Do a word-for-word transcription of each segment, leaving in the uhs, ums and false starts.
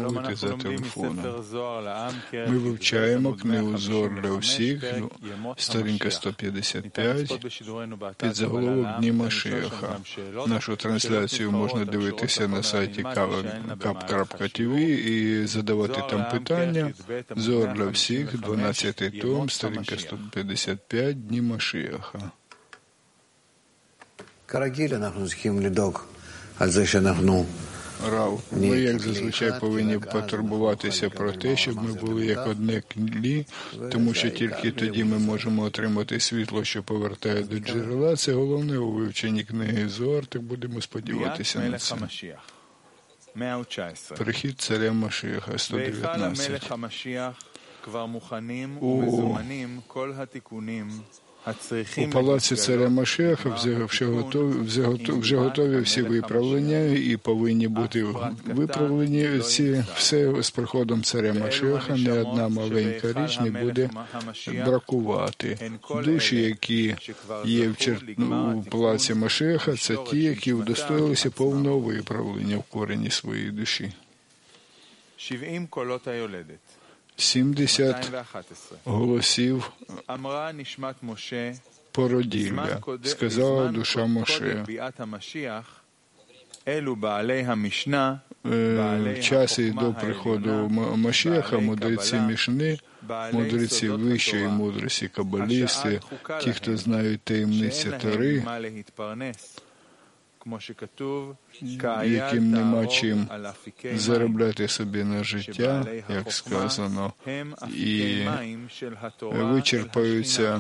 замовити за телефоном. Ми вивчаємо книгу Зоар для всіх, сторінка сто п'ятдесят п'ять, під заголовок Дні Машіаха. Нашу трансляцію можна дивитися на сайті кап крапка ті ві і задавати там питання. Зоар для всіх, дванадцятий том, сторінка сто п'ятдесят п'ять, Дні Машіаха. Рав, ми, як зазвичай, повинні потурбуватися про те, щоб ми були як одне тлі, тому що тільки тоді ми можемо отримати світло, що повертає до джерела. Це головне у вивченні книги Зоар, так будемо сподіватися на це. Прихід царя Машіаха, сто дев'ятнадцять. У палаці царя Машіаха вже готові, вже готові всі виправлення і повинні бути виправлені. Ці все з приходом царя Машіаха не одна маленька річ не буде бракувати. Душі, які є в, чер... у палаці Машіаха, це ті, які удостоїлися повного виправлення в корені своєї душі. сімдесят голосів породілля, сказала душа Моше. В часі до приходу Машіаха мудреці Мішни, мудреці вищої мудрості, кабалісти, ті, хто знають таємниці Тори, яким нема чим заробляти собі на життя, як сказано, і вичерпаються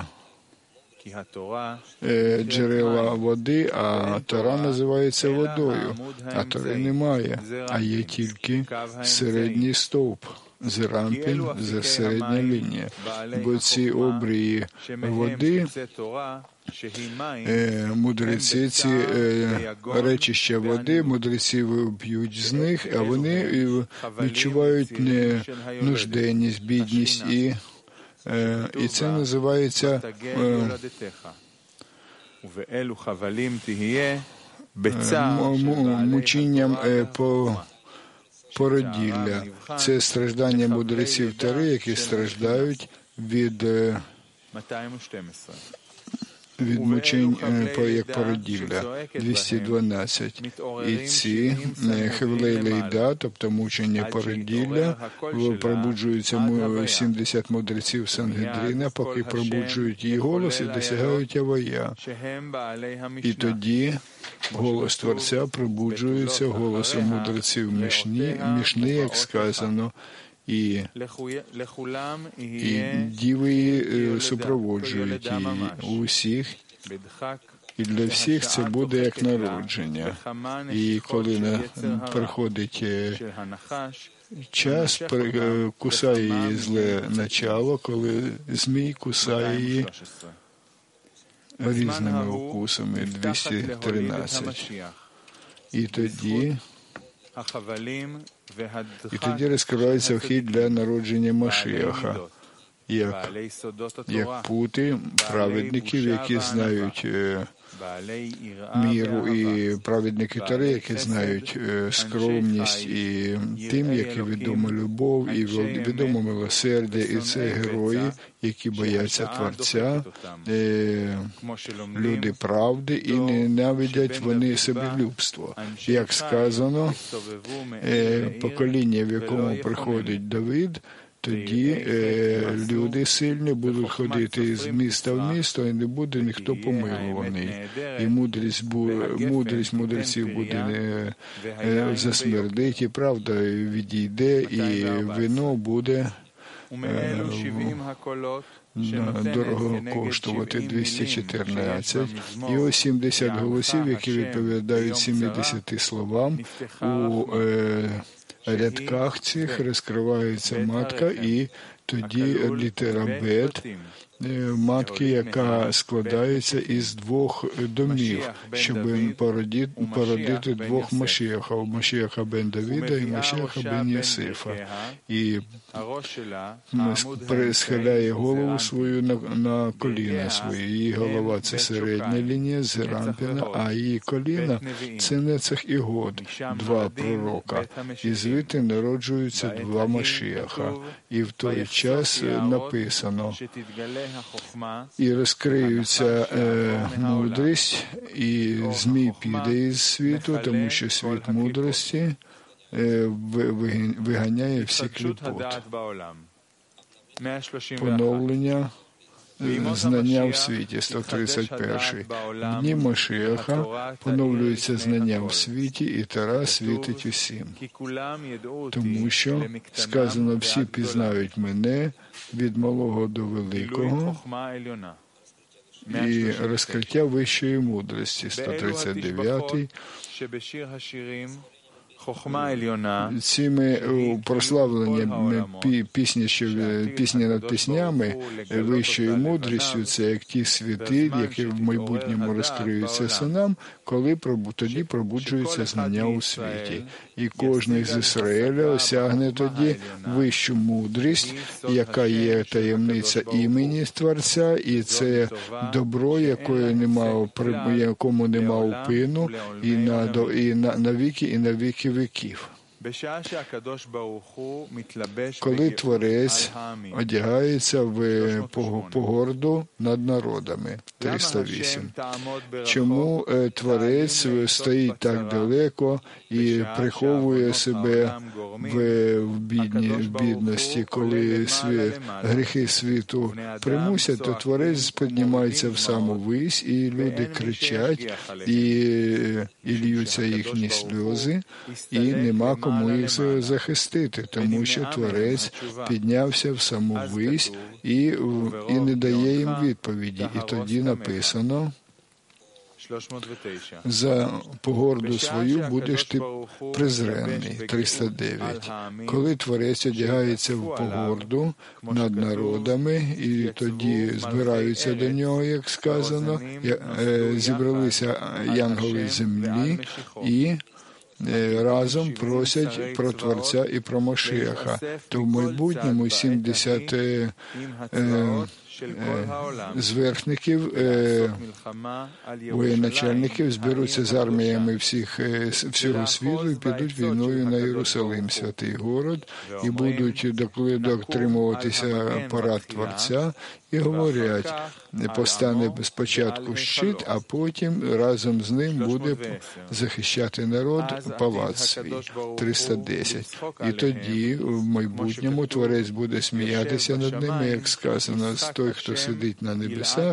джерела води, а Тора називається водою, а Тори немає, а є тільки середній стовп, зерампіль, за середня лінія, бо ці обрії води, мудреці, ці речища води, мудреці п'ють з них, а вони відчувають нужденність, бідність, і, і це називається мучінням по породілля. Це страждання мудреців Тори, які страждають від від мучень як породілля, двісті дванадцять. І ці хевлей лейда, тобто мучення породілля, пробуджуються сімдесят мудреців Сангедрина, поки пробуджують її голос і досягають авая. І тоді голос Творця пробуджується голосом мудреців Мішни, Мішни, як сказано, І, і діви її супроводжують її у всіх, і для всіх це буде як народження. І коли на, приходить час, кусає її зле начало, коли змій кусає її різними укусами, двісті тринадцять. І тоді І тоді розкривається вхід для народження Машіаха, як, як пути праведників, які знають міру, і праведники Тори, які знають скромність, і тим, які відомо любов, і відомо милосердя, і це герої, які бояться Творця, люди правди, і ненавидять вони себелюбство. Як сказано, покоління, в якому приходить Давид, тоді е, люди сильні будуть ходити з міста в місто, і не буде ніхто помилуваний. І мудрість, бу, мудрість мудреців буде е, е, засмердить, і правда відійде, і вино буде е, дорого коштувати, двісті чотирнадцять. І ось сімдесят голосів, які відповідають сімдесяти словам, у е, рядках цих розкривається матка, і Тоді літера бет, матки, яка складається із двох домів, щоб породити, породити двох Машіахів, Машіаха бен Давіда і Машіаха бен Йосифа. І схиляє голову свою на, на коліна свої. Її голова – це середня лінія з Рампіна, а її коліна – це Нецах і Год, два пророка. І звідти народжуються два Машіаха. І в той час написано: і розкриються е, мудрість, і змій піде із світу, тому що світ мудрості е, виганяє всі кліпот. Поновлення знання в світі, сто тридцять перший. В дні Машіаха поновлюється знання в світі, і Тора світить усім. Тому що, сказано, всі пізнають мене від малого до великого, і розкриття вищої мудрості, сто тридцять дев'ятий. Цими прославленнями пісні, що пісні над піснями, вищою мудрістю, це як ті світи, які в майбутньому розкриються синам, коли тоді пробуджується знання у світі. І кожен з Ізраїля осягне тоді вищу мудрість, яка є таємниця імені Творця, і це добро, якої нема, якому нема упину, і на, і на, на віки, і на віки віків. Коли Творець одягається в погорду над народами, триста вісім. Чому Творець стоїть так далеко і приховує себе в, бідні, в бідності, коли світ, гріхи світу примусять, то Творець піднімається в саму вись, і люди кричать, і, і льються їхні сльози, і нема кому їх захистити, тому що Творець піднявся в саму вись і, і не дає їм відповіді. І тоді написано: за погорду свою будеш ти презрений, триста дев'ять. Коли Творець одягається в погорду над народами, і тоді збираються до нього, як сказано, зібралися янголи землі і разом просять про Творця і про Машіаха. То в майбутньому сімдесят е, е, зверхників, е, воєначальників зберуться з арміями всіх, е, всього світу і підуть війною на Єрусалим, святий город, і будуть дотримуватися порад Творця, і говорять: постане спочатку щит, а потім разом з ним буде захищати народ палац свій, триста десять. І тоді в майбутньому Творець буде сміятися над ними, як сказано, той, хто сидить на небесах,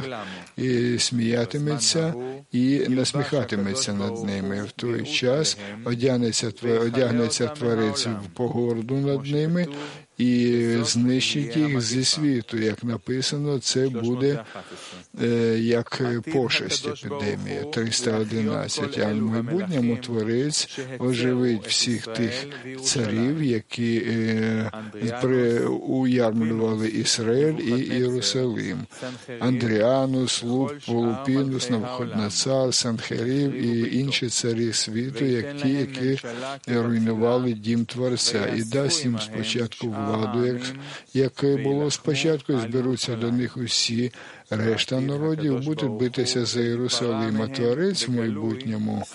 і сміятиметься, і насміхатиметься над ними. В той час одягнеться, одягнеться Творець в погорду над ними, і знищить їх зі світу, як написано, це буде е, як пошесть, епідемія, триста одинадцять. А в майбутньому Творець оживить всіх тих царів, які е, при, уярмлювали Ізраїль і Єрусалим. Андріанус, Луп, Полупінус, Навуходоносор, Санхерів і інші царі світу, як ті, які руйнували дім Творця, і дасть їм спочатку владу, як, як було спочатку, і зберуться до них усі решта народів, будуть битися за Єрусалим, а Творець в майбутньому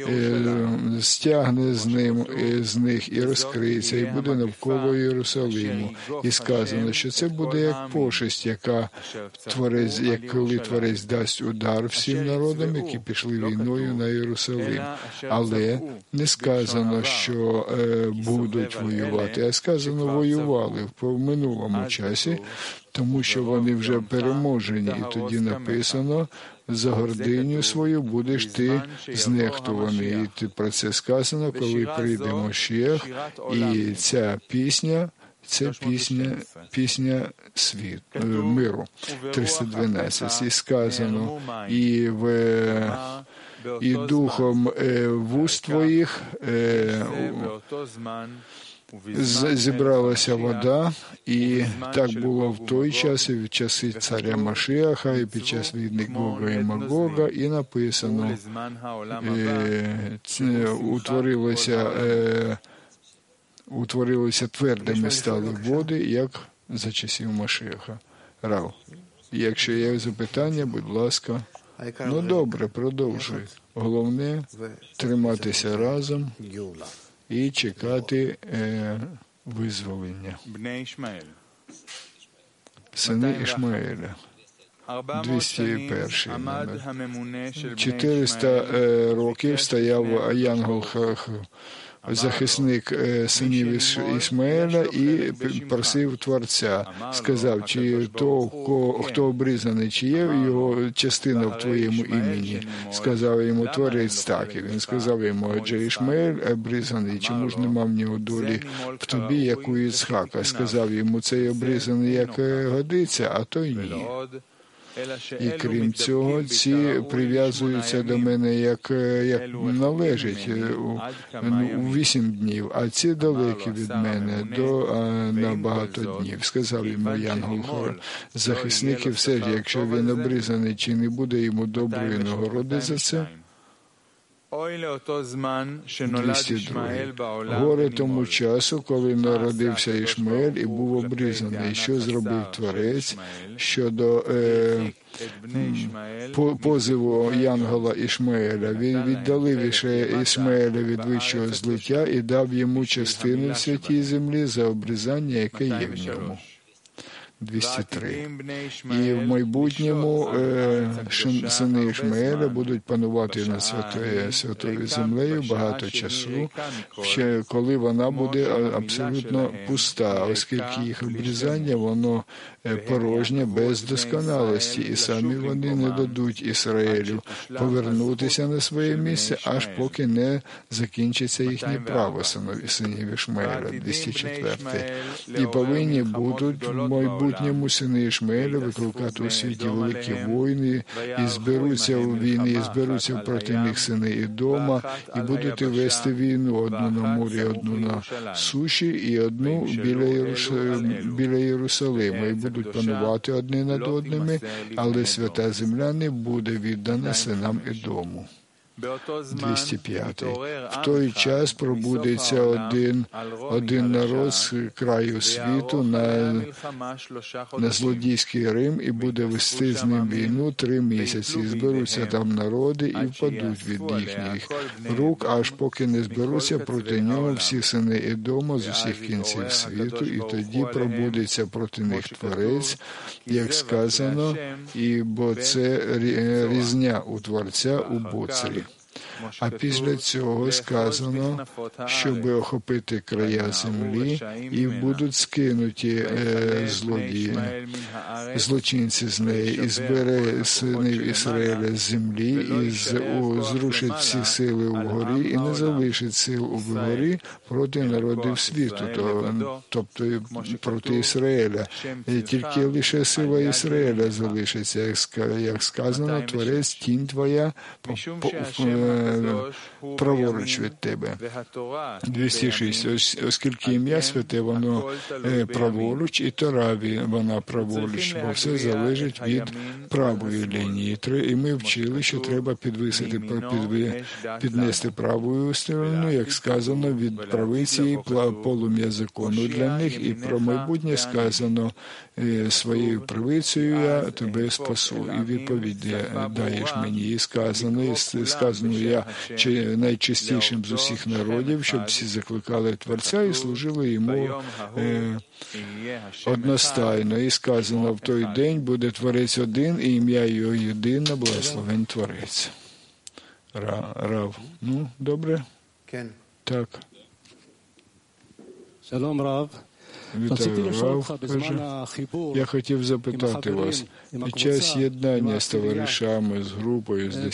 е, стягне з ним, е, з них і розкриється, і буде навколо Єрусалиму. І сказано, що це буде як пошесть, яка Творець, як коли Творець дасть удар всім народам, які пішли війною на Єрусалим. Але не сказано, що е, будуть воювати, а сказано, воювали в минулому часі, тому що вони вже переможені. І тоді написано: за гординю свою будеш ти знехтуваний. І ти про це сказано, коли прийде Мошіах, і ця пісня, це пісня, пісня світ, миру, триста дванадцять. І сказано: і в і духом е, вуст твоїх е, зібралася вода, і так було в той час, і в часи царя Машіаха, і під час війни Гога і Магога, і написано, е, утворилося, е, утворилися твердими стали води, як за часів Машіаха. Рав, якщо є запитання, будь ласка. Ну добре, продовжуй. Головне – триматися разом і чекати е, визволення. Сини Ішмаеля. двісті перший номер. чотириста е, років стояв Янгол захисник синів Ісмаеля і просив Творця, сказав, чи то, хто обрізаний, чи є його частина в твоєму імені. Сказав йому Творець так, і він сказав йому, адже Ішмаель обрізаний, чому ж нема в нього долі в тобі, як у Іцхака. Сказав йому, цей обрізаний, як годиться, а той ні. І крім цього, ці прив'язуються до мене, як, як належить, у, у вісім днів, а ці далекі від мене до а, на багато днів. Сказав йому Янгол захисник, і все ж, якщо він обрізаний, чи не буде йому доброї нагороди за це? двісті другий. Горе тому часу, коли народився Ішмаель і був обрізаний. Що зробив Творець щодо е, позиву Янгола Ішмаеля? Він віддалив Ішмаеля від вищого злиття і дав йому частину в святій землі за обрізання, яке є в ньому. двісті три. І в майбутньому е, сини Ішмаеля будуть панувати над святою, святою землею багато часу, ще коли вона буде абсолютно пуста, оскільки їх обрізання, воно порожнє, без досконалості, і самі вони не дадуть Ізраїлю повернутися на своє місце, аж поки не закінчиться їхнє право синів Ішмаеля. двісті четвертий. І повинні будуть в майбутньому сини Ішмаеля викликати у світі великі війни, і зберуться у війни, і зберуться проти них сини Ідома, і будуть вести війну одну на морі, одну на суші, і одну біля, Єрус... біля Єрусалима, і будуть панувати одні над одними, але свята земля не буде віддана синам Ідому. двісті п'ятий. В той час пробудеться один, один народ з краю світу на, на злодійський Рим і буде вести з ним війну три місяці. І зберуться там народи і впадуть від їхніх рук, аж поки не зберуться проти нього всі сини Ідома з усіх кінців світу, і тоді пробудеться проти них Творець, як сказано, і бо це різня у Творця у Боцрі. А після цього сказано, щоб охопити края землі, і будуть скинуті е, злодії, злочинці з неї, і збере синів Ізраїля з землі, і з, у, зрушить всі сили угорі, і не залишить сил у вгорі проти народів світу, то, тобто проти Ізраїля. І тільки лише сила Ізраїля залишиться, як сказано, Творець, тінь твоя по, по, праворуч від тебе. двісті шість. Ось, оскільки ім'я святе, воно праворуч, і Тора вона праворуч, бо все залежить від правої лінії. І ми вчили, що треба підвисити, підви, піднести правою сторону, як сказано, від правиці полум'я закону для них, і про майбутнє сказано, своєю правицею я тебе спасу. І відповідь даєш мені, і сказано, і сказано, я чи найчистішим з усіх народів, щоб всі закликали Творця і служили йому е, одностайно. І сказано, в той день буде Творець один, і ім'я його єдине, благословен Творець. Рав. Ну, добре? Так. Шалом, Рав. Вітаю, Рав, каже. Я хотів запитати вас, під час єднання з товаришами, з групою, з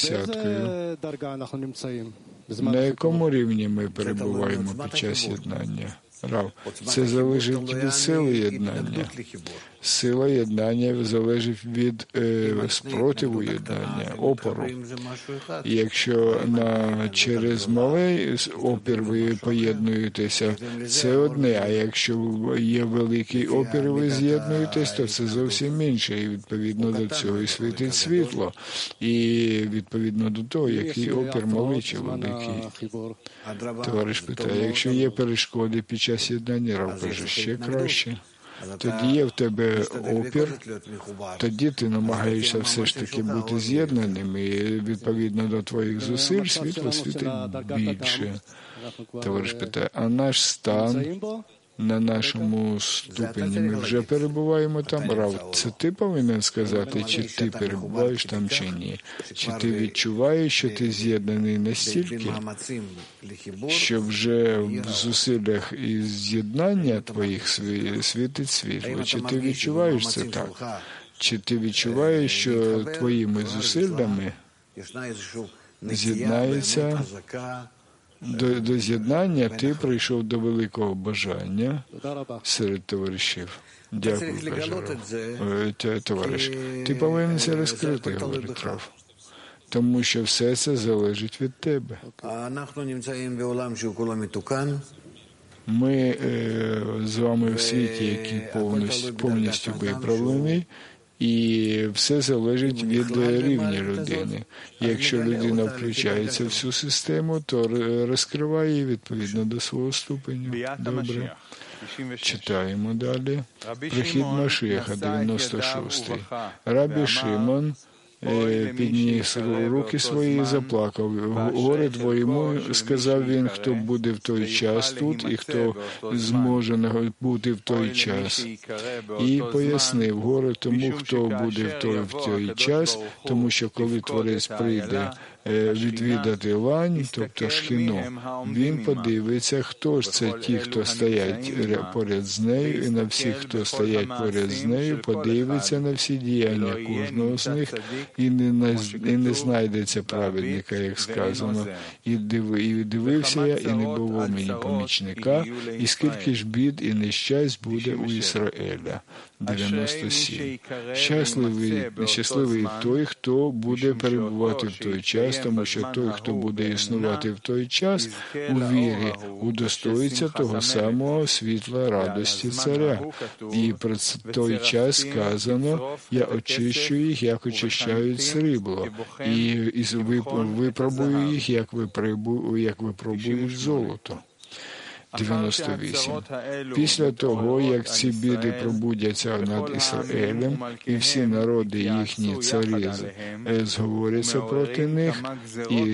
десяткою, на якому рівні ми перебуваємо під час єднання? Рав, це залежить від сили єднання. Сила єднання залежить від е, спротиву єднання, опору. І якщо на, через малий опір ви поєднуєтеся, це одне, а якщо є великий опір і ви з'єднуєтесь, то це зовсім інше. І відповідно до цього і світить світло. І відповідно до того, який опір малий чи великий. Товариш питає, якщо є перешкоди під час єднання, Рав каже, ще краще. Тоді є в тебе опір, тоді ти намагаєшся все ж таки бути з'єднаним, і відповідно до твоїх зусиль світло світить більше. Товариш питає, а наш стан на нашому ступені, ми вже перебуваємо там, Рав, це ти повинен сказати, чи ти перебуваєш там, чи ні? Чи ти відчуваєш, що ти з'єднаний настільки, що вже в зусиллях і з'єднання твоїх світить світло? Чи ти відчуваєш це так? Чи ти відчуваєш, що твоїми зусиллями з'єднається До, до з'єднання ти прийшов до великого бажання серед товаришів. Дякую, каже товариш. Ти повинен це розкрити, говорить Рав. Тому що все це залежить від тебе. Ми е, з вами в світі, який повністю, повністю виправлений, і все залежить від рівня людини. Якщо людина включається в всю систему, то розкриває її відповідно до свого ступеню. Добре. Читаємо далі. Прихід Машіаха, дев'яносто шостий. Рабі Шимон підніс руки свої і заплакав. Горе твоєму, сказав він, хто буде в той час тут і хто зможе бути в той час. І пояснив, горе тому, хто буде в той, в той час, тому що коли Творець прийде відвідати лань, тобто шхіну, він подивиться, хто ж це ті, хто стоять поряд з нею, і на всіх, хто стоять поряд з нею, подивиться на всі діяння кожного з них, і не, і не знайдеться праведника, як сказано. І, диви, і дивився я, і не було мені помічника, і скільки ж бід і нещасть буде у Ізраїля. дев'яносто сім. Щасливий, щасливий той, хто буде перебувати в той час, тому що той, хто буде існувати в той час, у вірі, удостоїться того самого світла радості царя. І про той час сказано, я очищу їх, як очищають срібло, і, і випробую їх, як випробують золото. дев'яносто вісім. Після того, як ці біди пробудяться над Ізраїлем, і всі народи їхні царі зговоряться проти них, і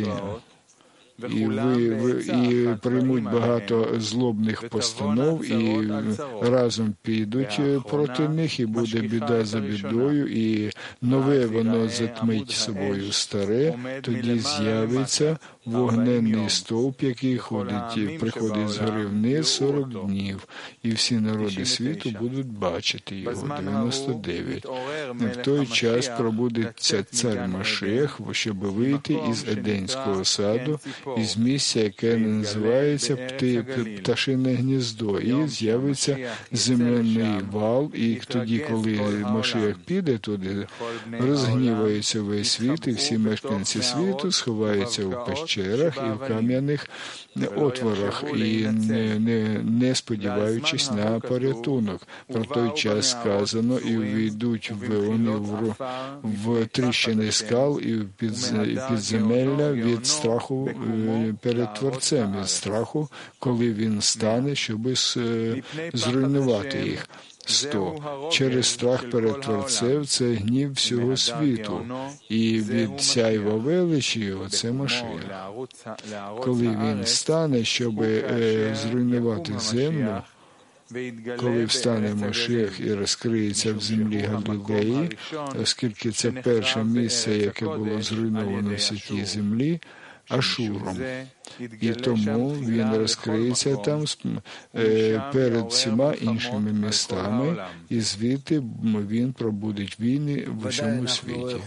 І, ви, ви, і приймуть багато злобних постанов, і разом підуть проти них, і буде біда за бідою, і нове воно затмить собою старе, тоді з'явиться вогненний стовп, який ходить, приходить з гори вниз сорок днів, і всі народи світу будуть бачити його. дев'яносто дев'ять. В той час пробудеться цар Машіах, щоб вийти із Еденського саду, із місця, яке називається пташине гніздо, і з'явиться земляний вал, і тоді, коли Машіах піде туди, розгнівається весь світ, і всі мешканці світу сховаються у пещерах і в кам'яних отворах, і не, не, не сподіваючись на порятунок. Про той час сказано, і увійдуть вони в, в тріщини скал і в підземелля від страху перед Творцем, від страху, коли він стане, щоб зруйнувати їх. сто. Через страх перед Творцем – це гнів всього світу. І від сяйва величі його – це Машіах. Коли він стане, щоб е, зруйнувати землю, коли встане Машіах і розкриється в землі Галілеї, оскільки це перше місце, яке було зруйновано в святій землі, Ашуром. І тому він розкриється там перед всіма іншими містами, і звідти він пробудить війни в усьому світі.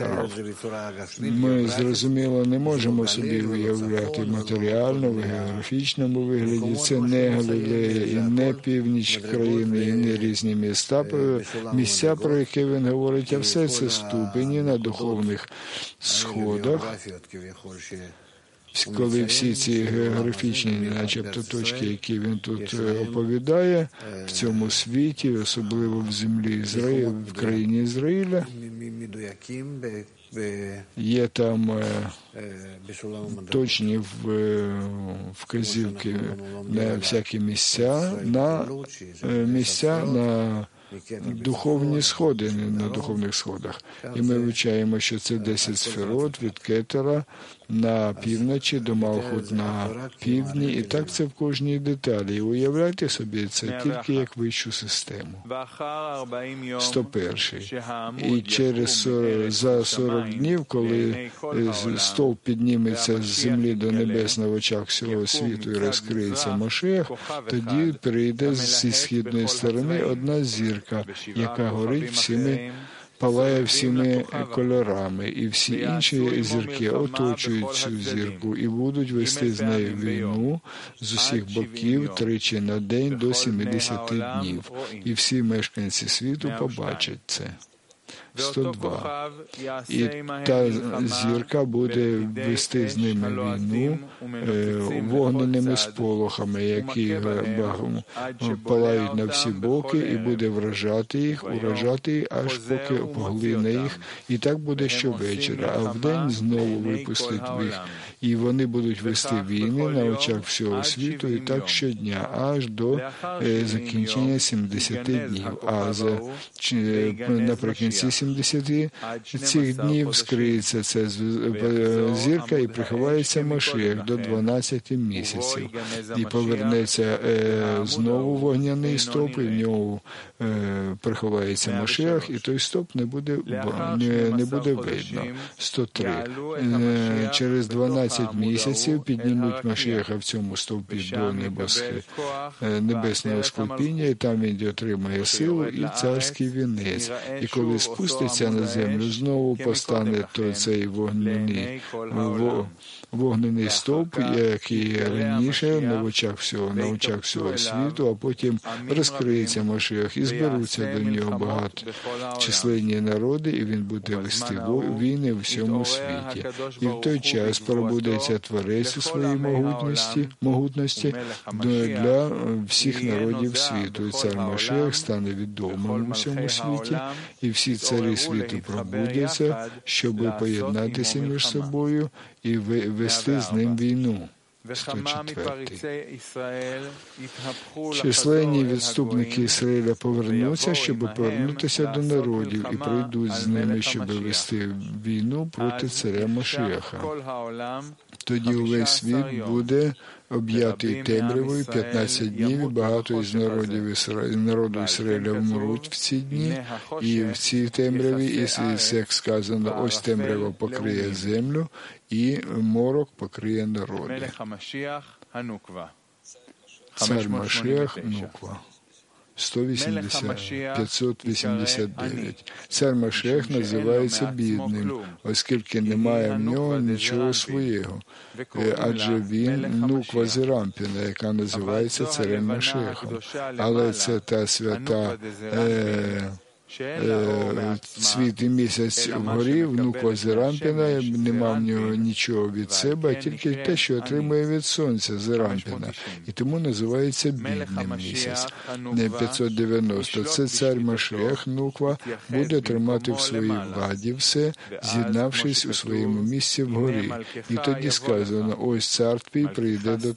Ми, зрозуміло, не можемо собі уявляти матеріально, в географічному вигляді. Це не Галілея, і не північ країни, і не різні міста, місця, про які він говорить, а все це ступені на духовних сходах. Коли всі ці географічні, начебто, точки, які він тут оповідає, в цьому світі, особливо в землі Ізраїля, в країні Ізраїля, є там точні вказівки на всякі місця, на місця, на духовні сходи, на духовних сходах. І ми вивчаємо, що це десять сферот від Кетера на півночі до Малхут на півдні, і так це в кожній деталі. І уявляйте собі це тільки як вищу систему. сто перший. І через за сорок днів, коли стовп підніметься з землі до небес на очах всього світу і розкриється Машиах, тоді прийде зі східної сторони одна зірка, яка горить всіми, палає всіми кольорами, і всі інші зірки оточують цю зірку і будуть вести з нею війну з усіх боків тричі на день до сімдесят днів. І всі мешканці світу побачать це. сто два. І та зірка буде вести з ними війну вогненими сполохами, які палають на всі боки, і буде вражати їх, уражати, аж поки поглине їх. І так буде щовечора, а вдень знову випустить їх. І вони будуть вести війни на очах всього світу, і так щодня, аж до закінчення сімдесяти днів. А за, наприкінці сімдесяти цих днів скриється ця зірка і приховається Машиах до дванадцяти місяців. І повернеться е, знову вогняний стовп, і в нього е, приховається Машиах, і той стовп не буде, не, не буде видно. сто три. Е, через дванадцять місяців піднімуть Машиаха в цьому стовпі до небосхи, е, небесного склепіння, і там він отримає силу і царський вінець. І коли спуститься на землю, знову постане то цей вогняний, вогняний стовп, який раніше на очах всього, на очах всього світу, а потім розкриється Машиах і зберуться до нього багаточисленні народи, і він буде вести війни в всьому світі. І в той час пробудеться Творець у своїй могутності, могутності для всіх народів світу. І цар Машиах стане відомим у всьому світі, і всі царі світу пробудяться, щоб поєднатися між собою і вести з ним війну. сто четвертий. Численні відступники Ізраїля повернуться, щоб повернутися до народів, і прийдуть з ними, щоб вести війну проти царя Машиаха. Тоді увесь світ буде об'ятий темрявою п'ятнадцять днів, і багато із народів Ізраїля, народу Ізраїля вмруть в ці дні, і в цій темряві, і, як сказано, ось темрява покриє землю, і морок покриє народи. Цар Машиах Нуква. сто вісімдесят, п'ятсот вісімдесят дев'ять. Цар Машиах називається бідним, оскільки немає в нього нічого своєго, адже він Нуква Зерампіна, яка називається царем Машиахом. Але це та свята е, світ і місяць вгорі, внука Зерампіна, нема в нього нічого від себе, а тільки те, що отримує від сонця Зерампіна. І тому називається бідним місяць. п'ятсот дев'яносто. Це цар Машиах, Нуква, буде тримати в своїй владі все, з'єднавшись у своєму місці вгорі. І тоді сказано, ось цар твій прийде до,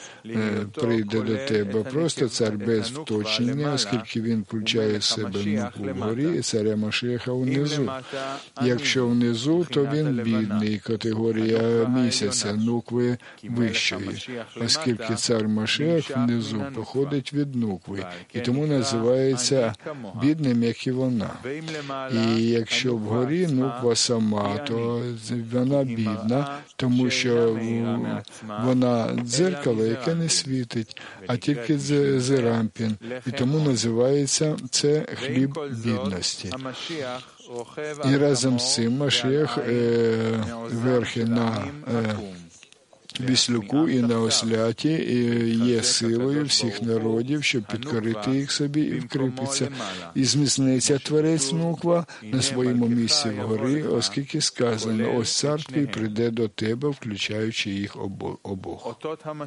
прийде до тебе. Просто цар без вточнення, оскільки він включає в себе вгорі і царя Машіаха внизу. Якщо внизу, то він бідний, категорія місяця, нукви вищої, оскільки цар Машіах внизу походить від нукви, і тому називається бідним, як і вона. І якщо вгорі нуква сама, то вона бідна, тому що вона дзеркало, яке не світить, а тільки зерампін, і тому називається це хліб бідності. І разом з цим Машіах е, верхи на е, віслюку і на осляті є силою всіх народів, щоб підкорити їх собі і вкріпиться. І зміцниться творець нуква на своєму місці вгори, оскільки сказано, ось цар твій прийде до тебе, включаючи їх обох.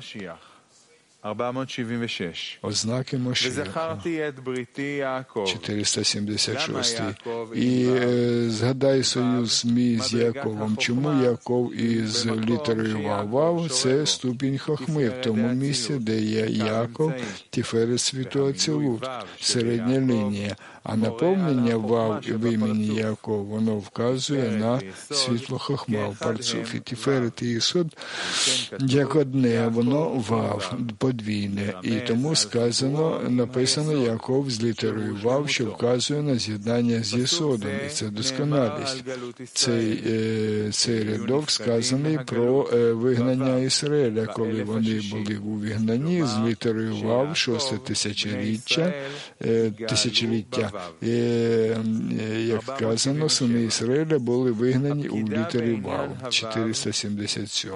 Ознаки Машіаха. чотириста сімдесят шість. І е, згадай союз мій з Яковом. Чому Яков із літерою Вав? Вав – це ступінь хохми в тому місці, де є Яков, Тіферет світу Ацилут, середня лінія. А наповнення Вав в імені Яков, воно вказує на світло хохма в парцуфі. Тіферет і Ісод як одне, воно Вав, подвійне. І тому сказано, написано Яков з літерою Вав, що вказує на з'єднання з Єсодом. І це досконалість. Цей, е, цей рядок сказаний про е, вигнання Ізраїля, коли вони були у вигнанні з літерою Вав, шосте тисячоліття, е, тисячоліття. І, як казано, сини Ізраїля були вигнані у літері Вав, чотириста сімдесят сім.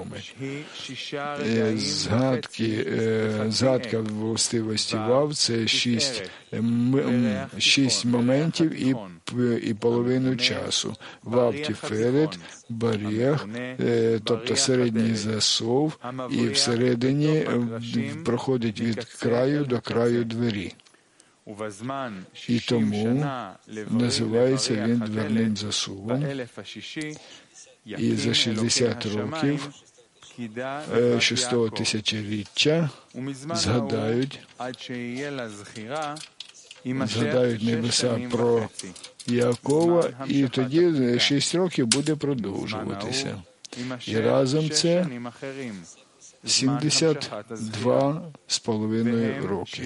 Згадки, згадка властивості Вав – це шість, шість моментів і, і половину часу. Вав Тіферет, Баріах, тобто середній засов, і всередині проходить від краю до краю двері. І тому називається він дверним засувом. І за шістдесят років шостого тисячоліття згадають, згадають небеса про Якова, і тоді шість років буде продовжуватися. І разом це сімдесят два з половиною роки.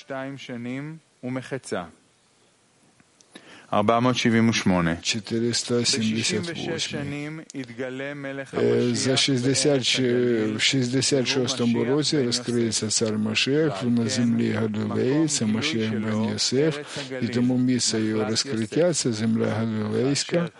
чотириста сімдесят восьмий. За шістдесят шостому році розкриється цар Машіах на землі Галілеї, це Машіах бен Йосеф, і тому місце його розкриття – це земля Галілейська,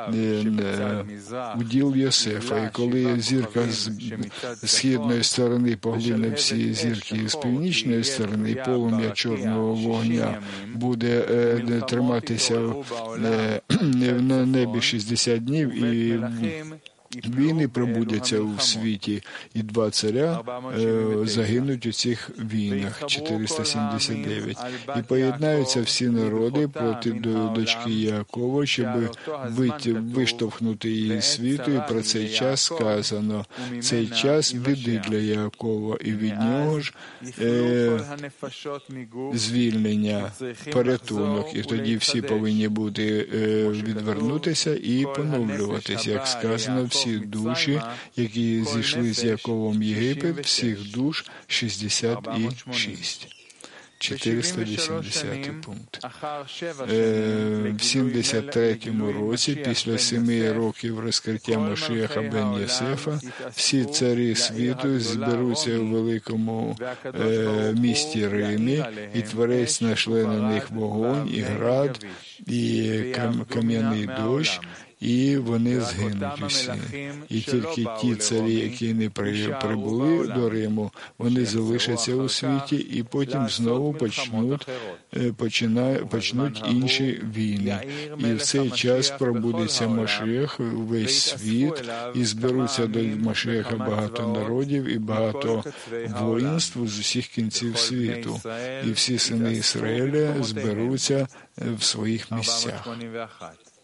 уділ Йосефа. І коли зірка з східної сторони поглине всі зірки з північної сторони, і полум'я чорного вогня буде триматися на небі шістдесят днів, і війни пробудяться у світі, і два царя е, загинуть у цих війнах, чотириста сімдесят дев'ять. І поєднаються всі народи проти дочки Якова, щоб виштовхнути її з світу, і про цей час сказано. Цей час біди для Якова, і від нього ж е, звільнення, порятунок, і тоді всі повинні бути е, відвернутися і поновлюватися, як сказано, всі всі душі, які зійшли з Яковом в Єгипет, всіх душ шістдесят шість. чотириста вісімдесятий пункт. Е, в сімдесят третьому році, після семи років розкриття Машіаха бен Йосефа, всі царі світу зберуться у великому е, місті Римі, і Творець нашле на них вогонь, і град, і кам, кам'яний дощ, і вони згинуть усі. І тільки ті царі, які не прибули до Риму, вони залишаться у світі, і потім знову почнуть, почина, почнуть інші війни. І в цей час пробудеться Машіах, весь світ, і зберуться до Машіаха багато народів і багато воїнств з усіх кінців світу. І всі сини Ізраїля зберуться в своїх місцях.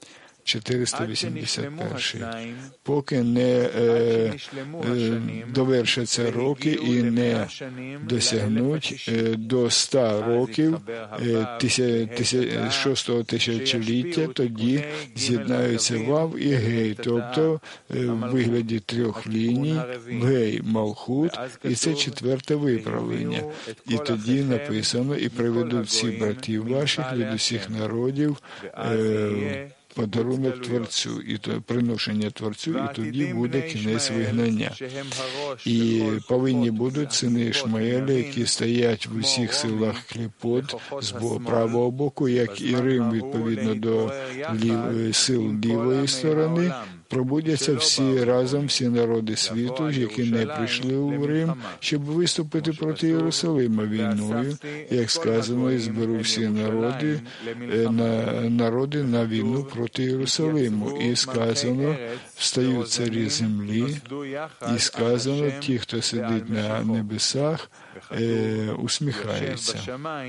чотириста вісімдесят перший. Поки не е, е, довершаться роки і не досягнуть е, до ста років е, тися, тися, шостого тисячоліття, тоді з'єднаються Вав і Гей, тобто е, в вигляді трьох ліній, Гей, Малхут, і це четверте виправлення. І тоді написано, і приведуть всі братів ваших від усіх народів, е, подарунок Творцю, і то приношення Творцю, і тоді буде кінець вигнання. І повинні будуть сини Ішмаеля, які стоять в усіх силах кліпот з правого боку, як і Рим, відповідно до лів, сил лівої сторони, пробудяться всі разом, всі народи світу, які не прийшли у Рим, щоб виступити проти Єрусалима війною, як сказано, і зберу всі народи на, народи на війну проти Єрусалиму. І сказано, встають царі землі, і сказано, ті, хто сидить на небесах, е, усміхаються.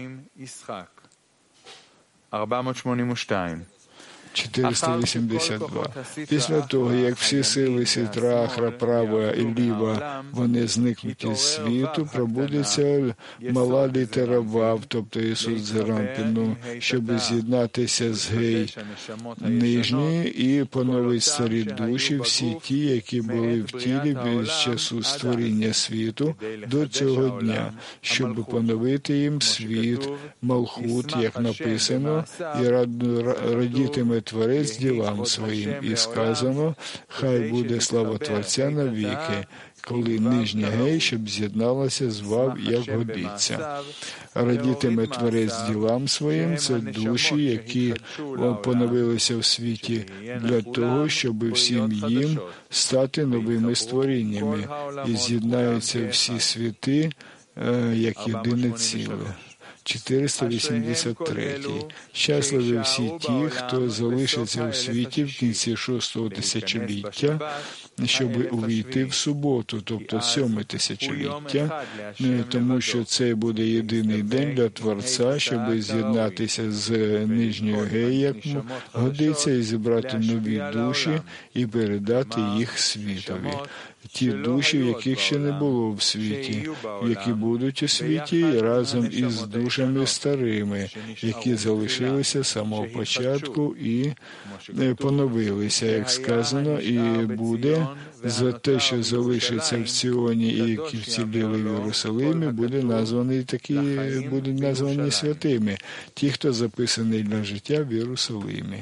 чотириста вісімдесят два. Після того, як всі сили Сітра, Ахра, права і ліва, вони зникнуть із світу, пробудеться мала літера Вав, тобто Ісус Зерампіну, щоб з'єднатися з Гей нижній і поновить старі душі, всі ті, які були в тілі від часу створіння світу до цього дня, щоб поновити їм світ, Малхут, як написано, і радітиме Творець ділам своїм, і сказано, хай буде слава Творця навіки, коли нижня Гей, щоб з'єдналася з Вав, як годиться. Радітиме Творець ділам своїм, це душі, які поновилися в світі, для того, щоб всім їм стати новими створіннями, і з'єднаються всі світи, як єдине ціле. чотириста вісімдесят три. Щасливі всі ті, хто залишиться у світі в кінці шостого тисячоліття, щоб увійти в суботу, тобто сьоме тисячоліття, тому що це буде єдиний день для Творця, щоб з'єднатися з нижньою Геєю, як годиться, і зібрати нові душі і передати їх світові. Ті душі, яких ще не було в світі, які будуть у світі разом із душами старими, які залишилися з самого початку і поновилися, як сказано, і буде за те, що залишиться в Сіоні і які вціліли в Єрусалимі, буде названий такі, будуть названі святими, ті, хто записаний для життя в Єрусалимі.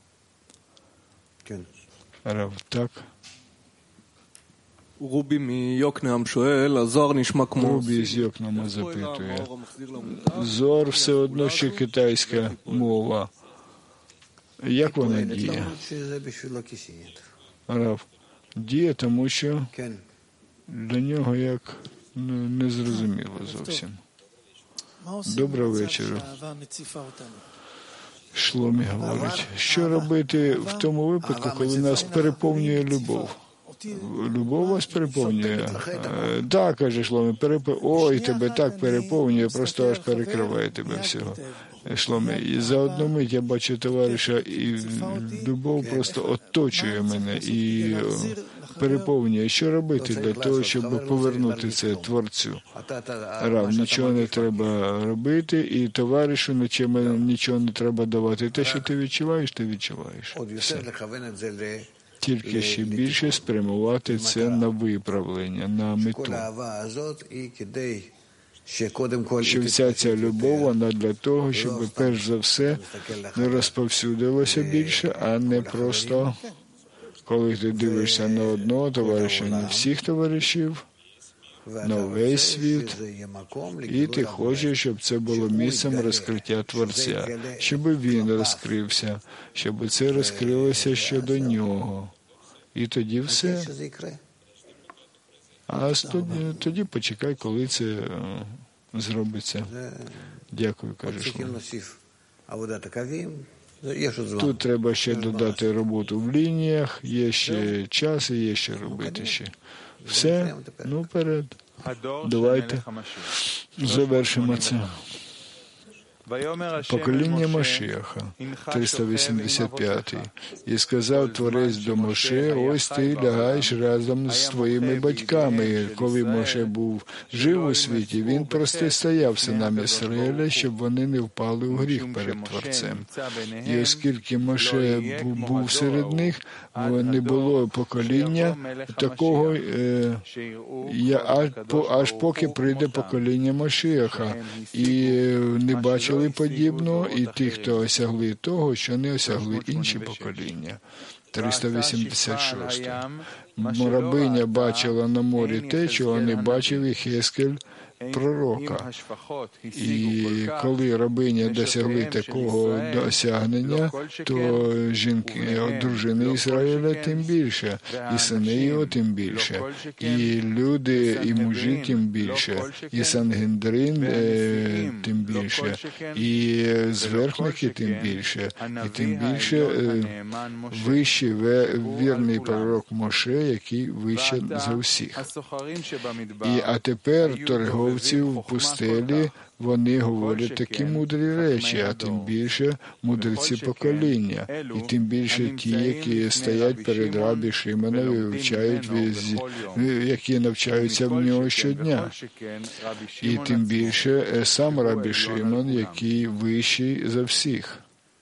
Рав, так? רובי מיוקנעם שואל, הזוהר נשמע כמו... Рубі з Йокнама запитує. Зор все одно, що китайська мова. Як вона діє? Рав, діє, тому що для нього як не зрозуміло зовсім. Доброго вечора. Шломі говорить, що робити в тому випадку, коли нас переповнює любов? Любов вас переповнює. Так, каже Шломі, переповнює. Ой, тебе так переповнює, просто аж перекриває тебе всього. Шломі, і за одну мить я бачу товариша, і любов просто оточує мене і переповнює. Що робити для того, щоб повернути це Творцю? Рав, нічого не треба робити, і товаришу нічого не треба давати. Те, що ти відчуваєш, ти відчуваєш. Все. Тільки ще більше спрямувати це на виправлення, на мету. Що вся ця любов, вона для того, щоб перш за все не розповсюдилося більше, а не просто, коли ти дивишся на одного товариша, не всіх товаришів, на весь світ, і ти хочеш, щоб це було місцем розкриття Творця, щоб він розкрився, щоб це розкрилося щодо нього. І тоді все. А тоді, тоді почекай, коли це uh, зробиться. Дякую, кажеш. Тут треба ще додати роботу в лініях, є ще час і є ще робити ще. Все, ну вперед. Давайте завершимо це. покоління Машіаха, триста вісімдесят п'ятий. І сказав Творець до Моше: ось ти лягаєш разом з твоїми батьками. Коли Моше був жив у світі, він протистояв синам Ісраїля, щоб вони не впали у гріх перед Творцем. І оскільки Моше був серед них, не було покоління такого, аж поки прийде покоління Машіаха. І не бачили подібного, і ті, хто осягли того, що не осягли інші покоління. триста вісімдесят шостий. Рабиня бачила на морі те, чого не бачив Єхескель, пророка. І коли рабиня досягли такого досягнення, то жінки, дружини Ізраїля тим більше, і сини його тим більше, і люди, і мужі тим більше, і Сангедрин е, тим більше, і зверхники тим більше, і тим більше е, вищий вірний пророк Моше, який вище за всіх. І, а тепер торговці в пустелі, вони говорять такі мудрі речі, а тим більше мудреці покоління, і тим більше ті, які стоять перед Рабі Шимоном і вивчають, які навчаються в нього щодня. І тим більше сам Рабі Шимон, який вищий за всіх.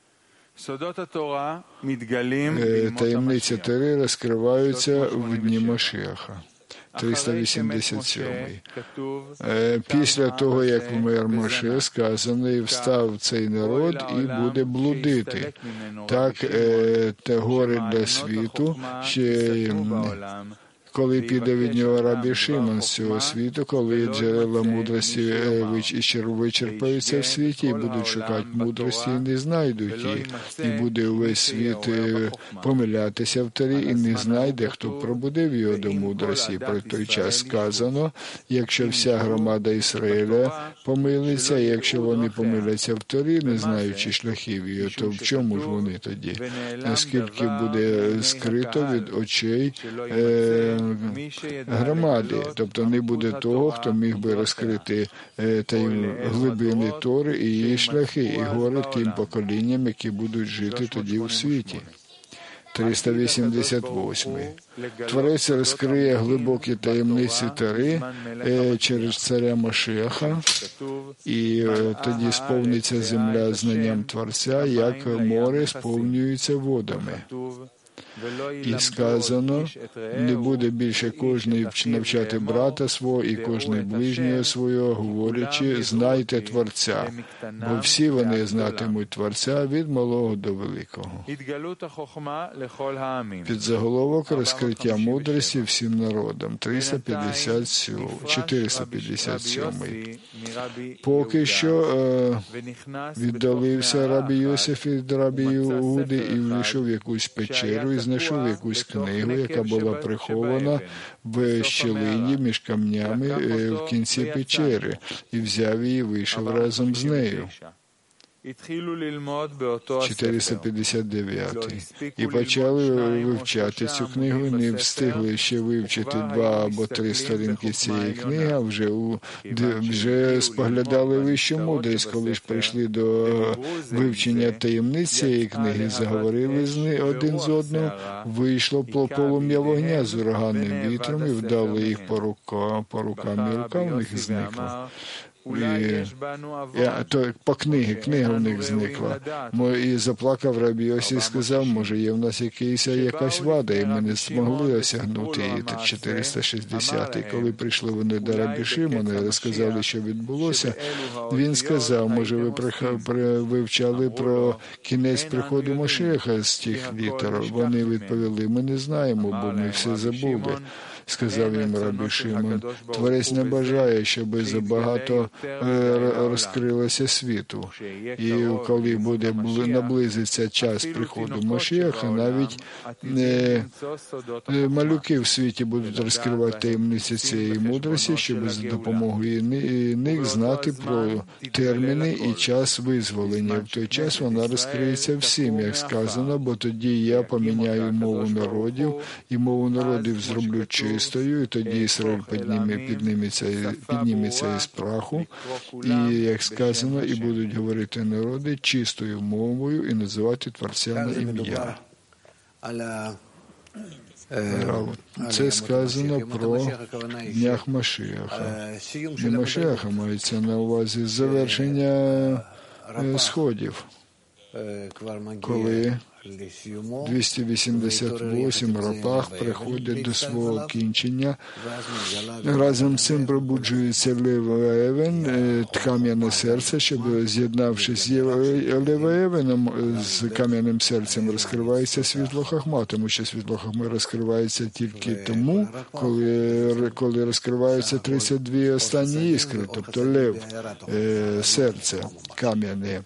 Таємниці Тори розкриваються в дні Машіаха. триста вісімдесят сьомий. Після того, як вмер Моше, сказано, і встав цей народ і буде блудити. Так, те горе для світу, ще коли піде від нього Рабі Шимон з цього світу, коли джерела мудрості вичерпаються в світі, і будуть шукати мудрості, і не знайдуть її. І буде увесь світ помилятися в Торі, і не знайде, хто пробудив його до мудрості. Про той час сказано, якщо вся громада Ізраїля помилиться, і якщо вони помиляться в Торі, не знаючи шляхів його, то в чому ж вони тоді? Наскільки буде скрито від очей е, громади, тобто не буде того, хто міг би розкрити таєм глибини Тори і її шляхи, і гори тим поколінням, які будуть жити тоді у світі. триста вісімдесят восьмий. Творець розкриє глибокі таємниці Тори через царя Машіаха, і тоді сповниться земля знанням Творця, як море сповнюється водами. І сказано, не буде більше кожний навчати брата свого і кожний ближнього свого, говорячи, знайте Творця, бо всі вони знатимуть Творця від малого до великого. Підзаголовок розкриття мудрості всім народам, триста п'ятдесят сьомий, чотириста п'ятдесят сьомий. Поки що е, віддалився Рабі Йосиф від Рабі Іуди і вийшов в якусь печеру і знайшов якусь книгу, яка була прихована в щілині між камнями в кінці печери, і взяв її і вийшов разом з нею. чотириста п'ятдесят дев'ятий. І почали вивчати цю книгу, не встигли ще вивчити два або три сторінки цієї книги, а вже, у, вже споглядали вищу мудрість, коли ж прийшли до вивчення таємниць цієї книги, заговорили з нею один з одним, вийшло полум'я вогня з ураганним вітром і вдали їх по рукам, по рукам, і рука в них зникла. І, я, то, по книги, книга в них зникла. І заплакав Рабі Йосі і сказав, може є в нас якийсь, якась вада, і ми не змогли осягнути її. чотириста шістдесятий. Коли прийшли вони до Рабі Шимона і розказали, що відбулося, він сказав, може ви вивчали про кінець приходу Машіаха з тих літер? Вони відповіли, ми не знаємо, бо ми все забули. Сказав їм Рабі Шимон, Творець не бажає, щоб забагато розкрилося світу. І коли буде наблизиться час приходу Машіаха, навіть малюки в світі будуть розкривати таємниці цієї мудрості, щоб за допомогою них знати про терміни і час визволення. В той час вона розкриється всім, як сказано, бо тоді я поміняю мову народів, і мову народів зроблю чистою, чистою, і тоді Ізраїль підніме, підніметься, підніметься із праху, і, як сказано, і будуть говорити народи чистою мовою і називати Творця на ім'я. Це сказано про днях Машіаха. Не Машіаха мається на увазі завершення сходів, коли двісті вісімдесят вісім рапах приходить до свого кінчення. Разом з цим пробуджується Лева-Евен, кам'яне серце, щоб, з'єднавшись з Лева-Евеном, з кам'яним серцем, розкривається світло Хахма, тому що світло Хахма розкривається тільки тому, коли, коли розкриваються тридцять дві останні іскри, тобто Лев, серце кам'яне.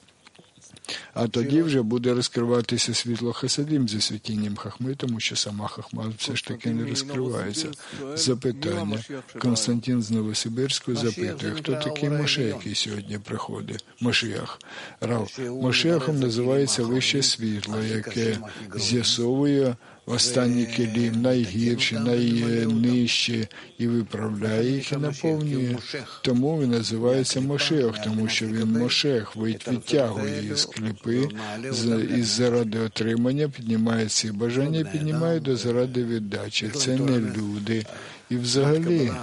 А тоді вже буде розкриватися світло Хасидим зі світінням Хахми, тому що сама Хахма все ж таки не розкривається. Запитання. Константин з Новосибирського запитує, хто такий Моше, який сьогодні приходить? Машіах. Рав. Машіахом називається вище світло, яке з'ясовує останні келім, найгірші, найнижчі, і виправляє їх і наповнює. Тому він називається Машех, тому що він Мошех, відтягує із кліпи, і заради отримання піднімає ці бажання, піднімає до заради віддачі. Це не люди. І взагалі,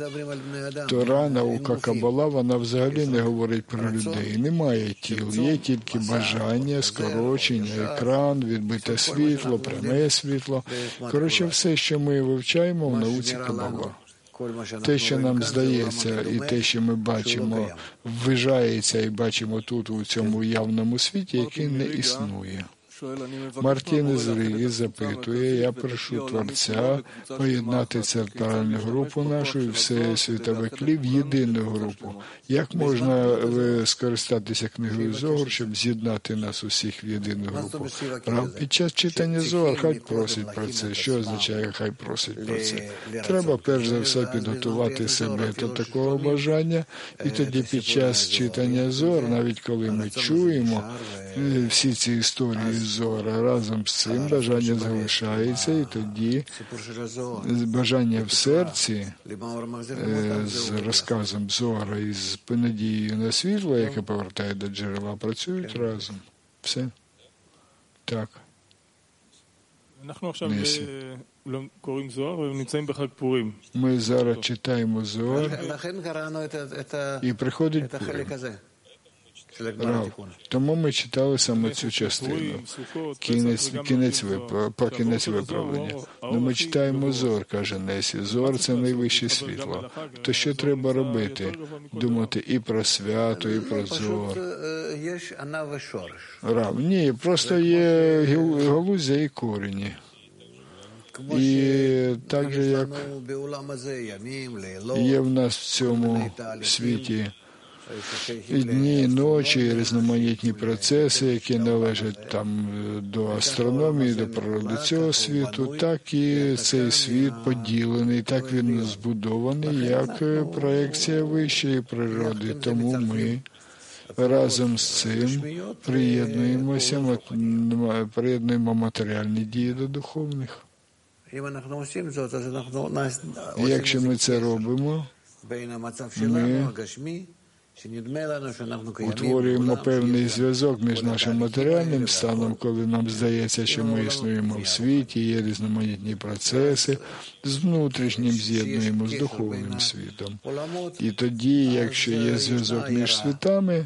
Тора, наука Кабала, вона взагалі не говорить про людей. Немає тіл, є тільки бажання, скорочення, екран, відбите світло, пряме світло. Коротше, все, що ми вивчаємо в науці Кабала. Те, що нам здається, і те, що ми бачимо, ввижається і бачимо тут, у цьому явному світі, який не існує. Мартін із Риги запитує, я прошу Творця поєднати центральну групу нашу і все світове клі в єдину групу. Як можна скористатися книгою Зогар, щоб з'єднати нас усіх в єдину групу? Під час читання Зогар хай просить про це. Що означає хай просить про це? Треба перш за все підготувати себе до такого бажання, і тоді під час читання Зогар, навіть коли ми чуємо всі ці історії Зора, разом з цим бажання залишається, і тоді бажання в серці з розказом Зора і з надією на світло, яке повертає до джерела, працюють разом. Все. Так. Ми зараз читаємо Зоар, і приходить Пурим. Тому ми читали саме цю частину, кінець, кінець, вип... кінець виправлення. Ну, ми читаємо Зор, каже Несі. Зор – це найвище світло. То що треба робити? Думати і про свято, і про Зор. Рав. Ні, просто є галузя і корені. І так же, як є в нас в цьому світі і дні, і ночі, і різноманітні процеси, які належать там до астрономії, до природи цього світу, так і цей світ поділений, так він збудований, як проекція вищої природи. Тому ми разом з цим приєднуємося, приєднуємо матеріальні дії до духовних. І якщо ми це робимо, ми утворюємо певний зв'язок між нашим матеріальним станом, коли нам здається, що ми існуємо в світі, є різноманітні процеси, з внутрішнім з'єднуємо з духовним світом. І тоді, якщо є зв'язок між світами,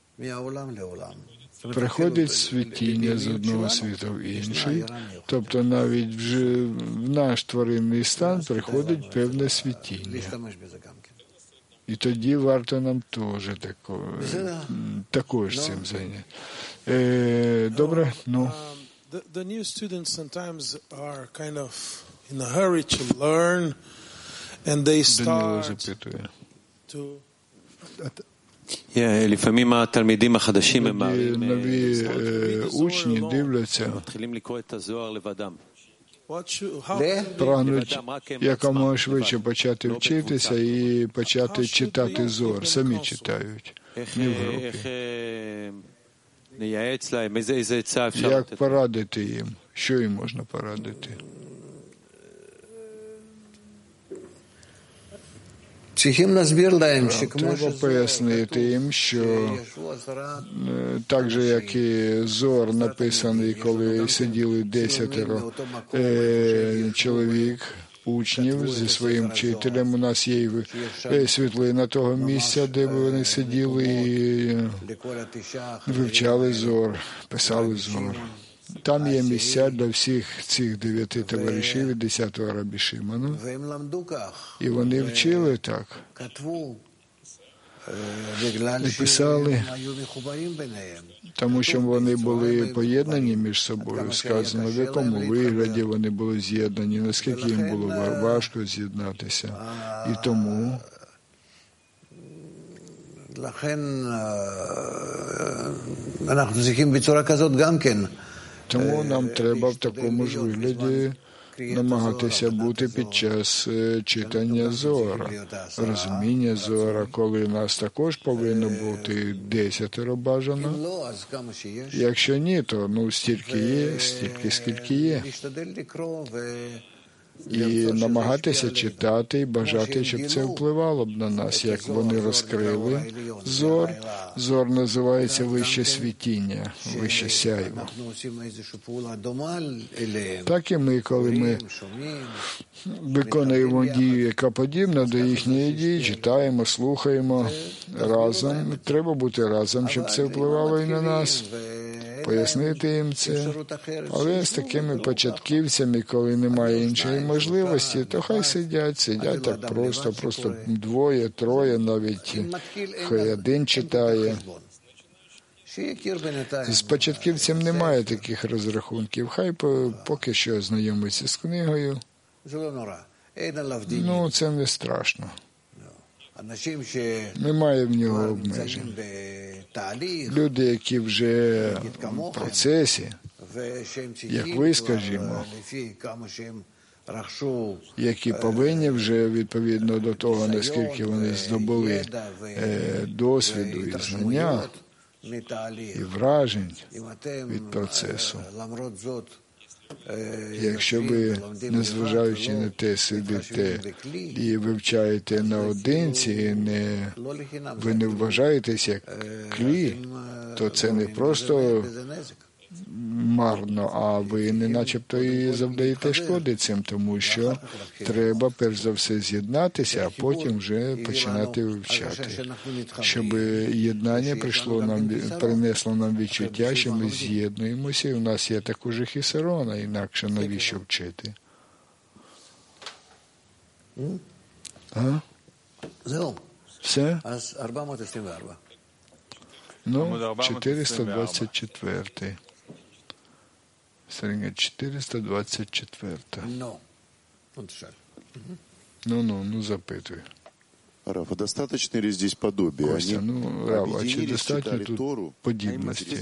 приходить світіння з одного світу в інший, тобто навіть вже в наш тваринний стан приходить певне світіння. І тоді варто нам теж тако, також цим зайняти. Е, добре? Ну. The new students sometimes are kind of in a hurry to learn, and they start to... לפעמים התלמידים החדשים הם нові учні дивляться, прагнуть якомога швидше почати вчитися і почати читати Зор. Самі читають, не в групі. Як порадити їм? Що їм можна порадити? Треба пояснити їм, що так же, як і Зор написаний, коли сиділи десятеро е, чоловік, учнів зі своїм вчителем. У нас є і світлина того місця, де вони сиділи і вивчали Зор, писали Зор. Там є місця для всіх цих дев'яти товаришів і десятого Рабі Шимона. І вони вчили так. І писали, тому що вони були поєднані між собою. Сказано, в якому вигляді вони були з'єднані, наскільки їм було важко з'єднатися. І тому Тому нам треба в такому ж вигляді намагатися бути під час читання Зора, розуміння Зора, коли нас також повинно бути десятеро бажано. Якщо ні, то ну стільки є, стільки, скільки є. І намагатися читати і бажати, щоб це впливало б на нас, як вони розкрили Зор. Зор називається вище світіння, вище сяйво. Так і ми, коли ми виконуємо дію, яка подібна до їхньої дії, читаємо, слухаємо разом. Треба бути разом, щоб це впливало і на нас. Пояснити їм це. Але з такими початківцями, коли немає іншої можливості, то хай сидять, сидять так просто, просто двоє, троє, навіть хай один читає. З початківцем немає таких розрахунків. Хай поки що ознайомиться з книгою. Ну, це не страшно. Немає в нього обмежень. Люди, які вже в процесі, як ви, скажімо, які повинні вже, відповідно до того, наскільки вони здобули досвіду і знання, і вражень від процесу. Якщо ви, незважаючи на те, сидите і вивчаєте наодинці, і не, ви не вважаєтесь як клі, то це не просто марно, а ви не начебто і завдаєте шкоди цим, тому що треба перш за все з'єднатися, а потім вже починати вивчати. Щоб єднання прийшло нам, принесло нам відчуття, що ми з'єднуємося, і у нас є також і хісарона, інакше навіщо вчити? А? Все? Ну, чотириста двадцять четвертий. Сторінка чотириста двадцять четвертий. Ну, ну, ну, запитуй. Рав, а достаточно ли здесь подобия? Костя, ну, Рав, а чи достатньо тут подібності?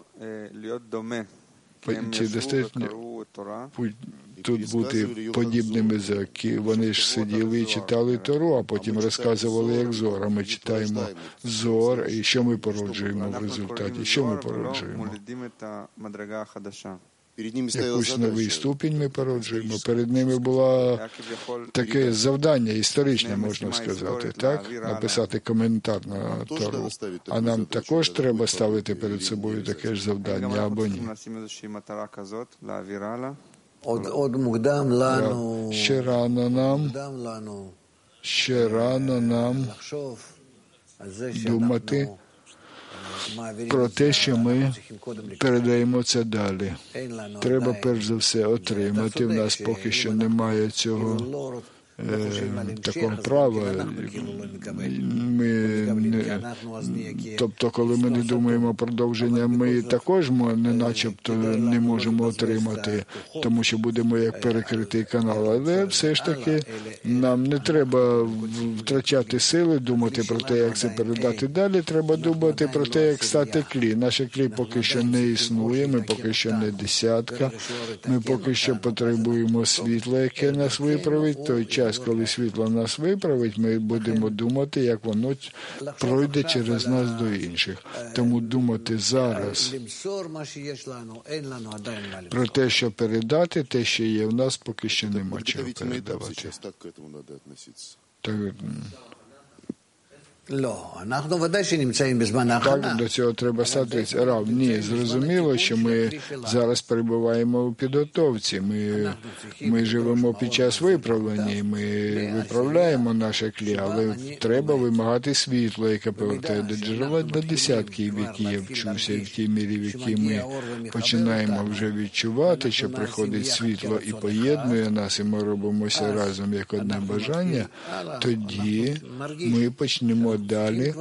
Чи достатньо тут бути подібними, за вони ж сиділи і читали Тору, а потім розказували, як Зор. А ми читаємо Зор, і що ми породжуємо в результаті? Що ми породжуємо? Якусь новий ступінь ми породжуємо. Перед ними було таке завдання, історичне, можна сказати, так? Написати коментар на Тору. А нам також треба ставити перед собою таке ж завдання, або ні? Ще рано нам, ще рано нам думати про те, що ми передаємо це далі. Треба перш за все отримати. В нас поки що немає цього е, такого права. Ми не, тобто, коли ми не думаємо про продовження, ми також не начебто не можемо отримати, тому що будемо як перекритий канал. Але все ж таки нам не треба втрачати сили, думати про те, як це передати далі. Треба думати про те, як стати клі. Наше клі поки що не існує, ми поки що не десятка, ми поки що потребуємо світла, яке нас виправить. Той час, коли світло нас виправить, ми будемо думати, як воно пройде через нас до інших. Тому думати зараз про те, що передати, те, що є в нас, поки що нема чого передавати. Так, Так, до цього треба статися. Рав, ні, зрозуміло, що ми зараз перебуваємо у підготовці. Ми, ми живемо під час виправлення, ми виправляємо наше клі, але треба вимагати світло, яке повертає до джерела до десятків, в які я вчуся, і в тій мірі, в якій ми починаємо вже відчувати, що приходить світло і поєднує нас, і ми робимося разом як одне бажання, тоді ми почнемо далі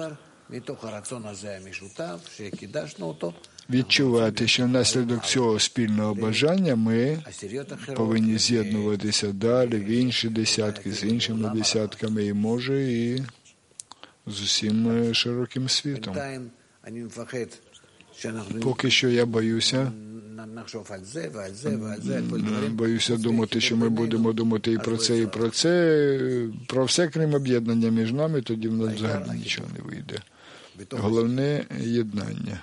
відчувати, що внаслідок цього спільного бажання ми повинні з'єднуватися далі в інші десятки, з іншими десятками, і може і з усім широким світом. Поки що я боюся, боюся думати, що ми будемо думати і про це, і про це, про все, крім об'єднання між нами, тоді в нас взагалі нічого не вийде. Головне – єднання.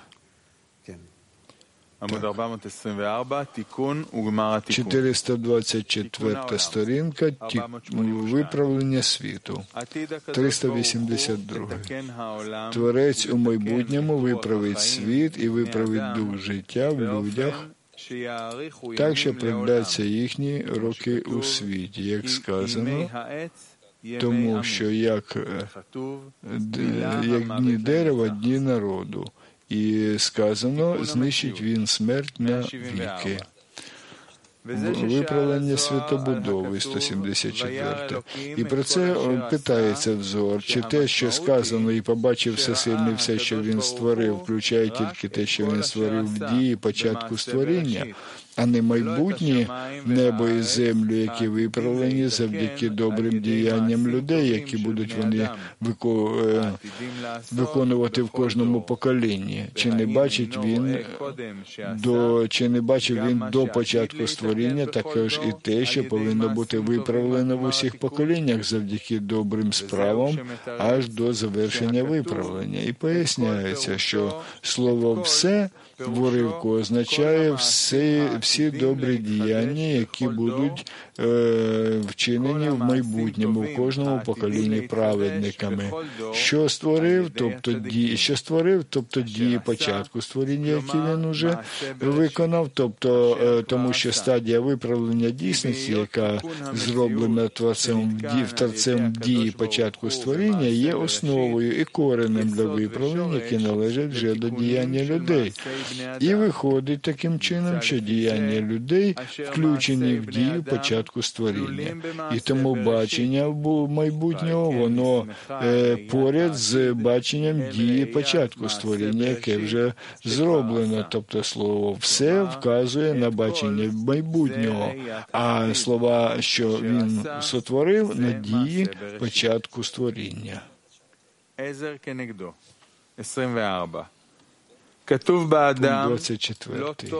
чотириста двадцять четверта сторінка, виправлення світу. триста вісімдесят друга. Творець у майбутньому виправить світ і виправить дух життя в людях, так, що придляться їхні роки у світі, як сказано, тому що як, як дні дерева, дні народу. І сказано, знищить він смерть на віки. Виправлення світобудови, сто сімдесят четверте. І про це питається взор, чи те, що сказано, і побачив всесильний все, що він створив, включає тільки те, що він створив в дії початку створіння, а не майбутнє небо і землю, які виправлені завдяки добрим діянням людей, які будуть вони виконувати в кожному поколінні. Чи не бачить він до, чи не бачив він до початку створіння також і те, що повинно бути виправлено в усіх поколіннях завдяки добрим справам аж до завершення виправлення. І поясняється, що слово «все» в уривку означає всі, всі добрі діяння, які будуть е, вчинені в майбутньому, в кожному поколінні праведниками. Що створив, тобто дії, що створив, тобто дії початку створіння, які він уже виконав, тобто е, тому що стадія виправлення дійсності, яка зроблена творцем, творцем дії початку створіння, є основою і коренем для виправлення, які належать вже до діяння людей. І виходить таким чином, що діяння людей включені в дію початку створіння. І тому бачення майбутнього, воно е, поряд з баченням дії початку створіння, яке вже зроблено. Тобто слово «все» вказує на бачення майбутнього, а слова, що він сотворив, на дії початку створіння. двадцять четвертий.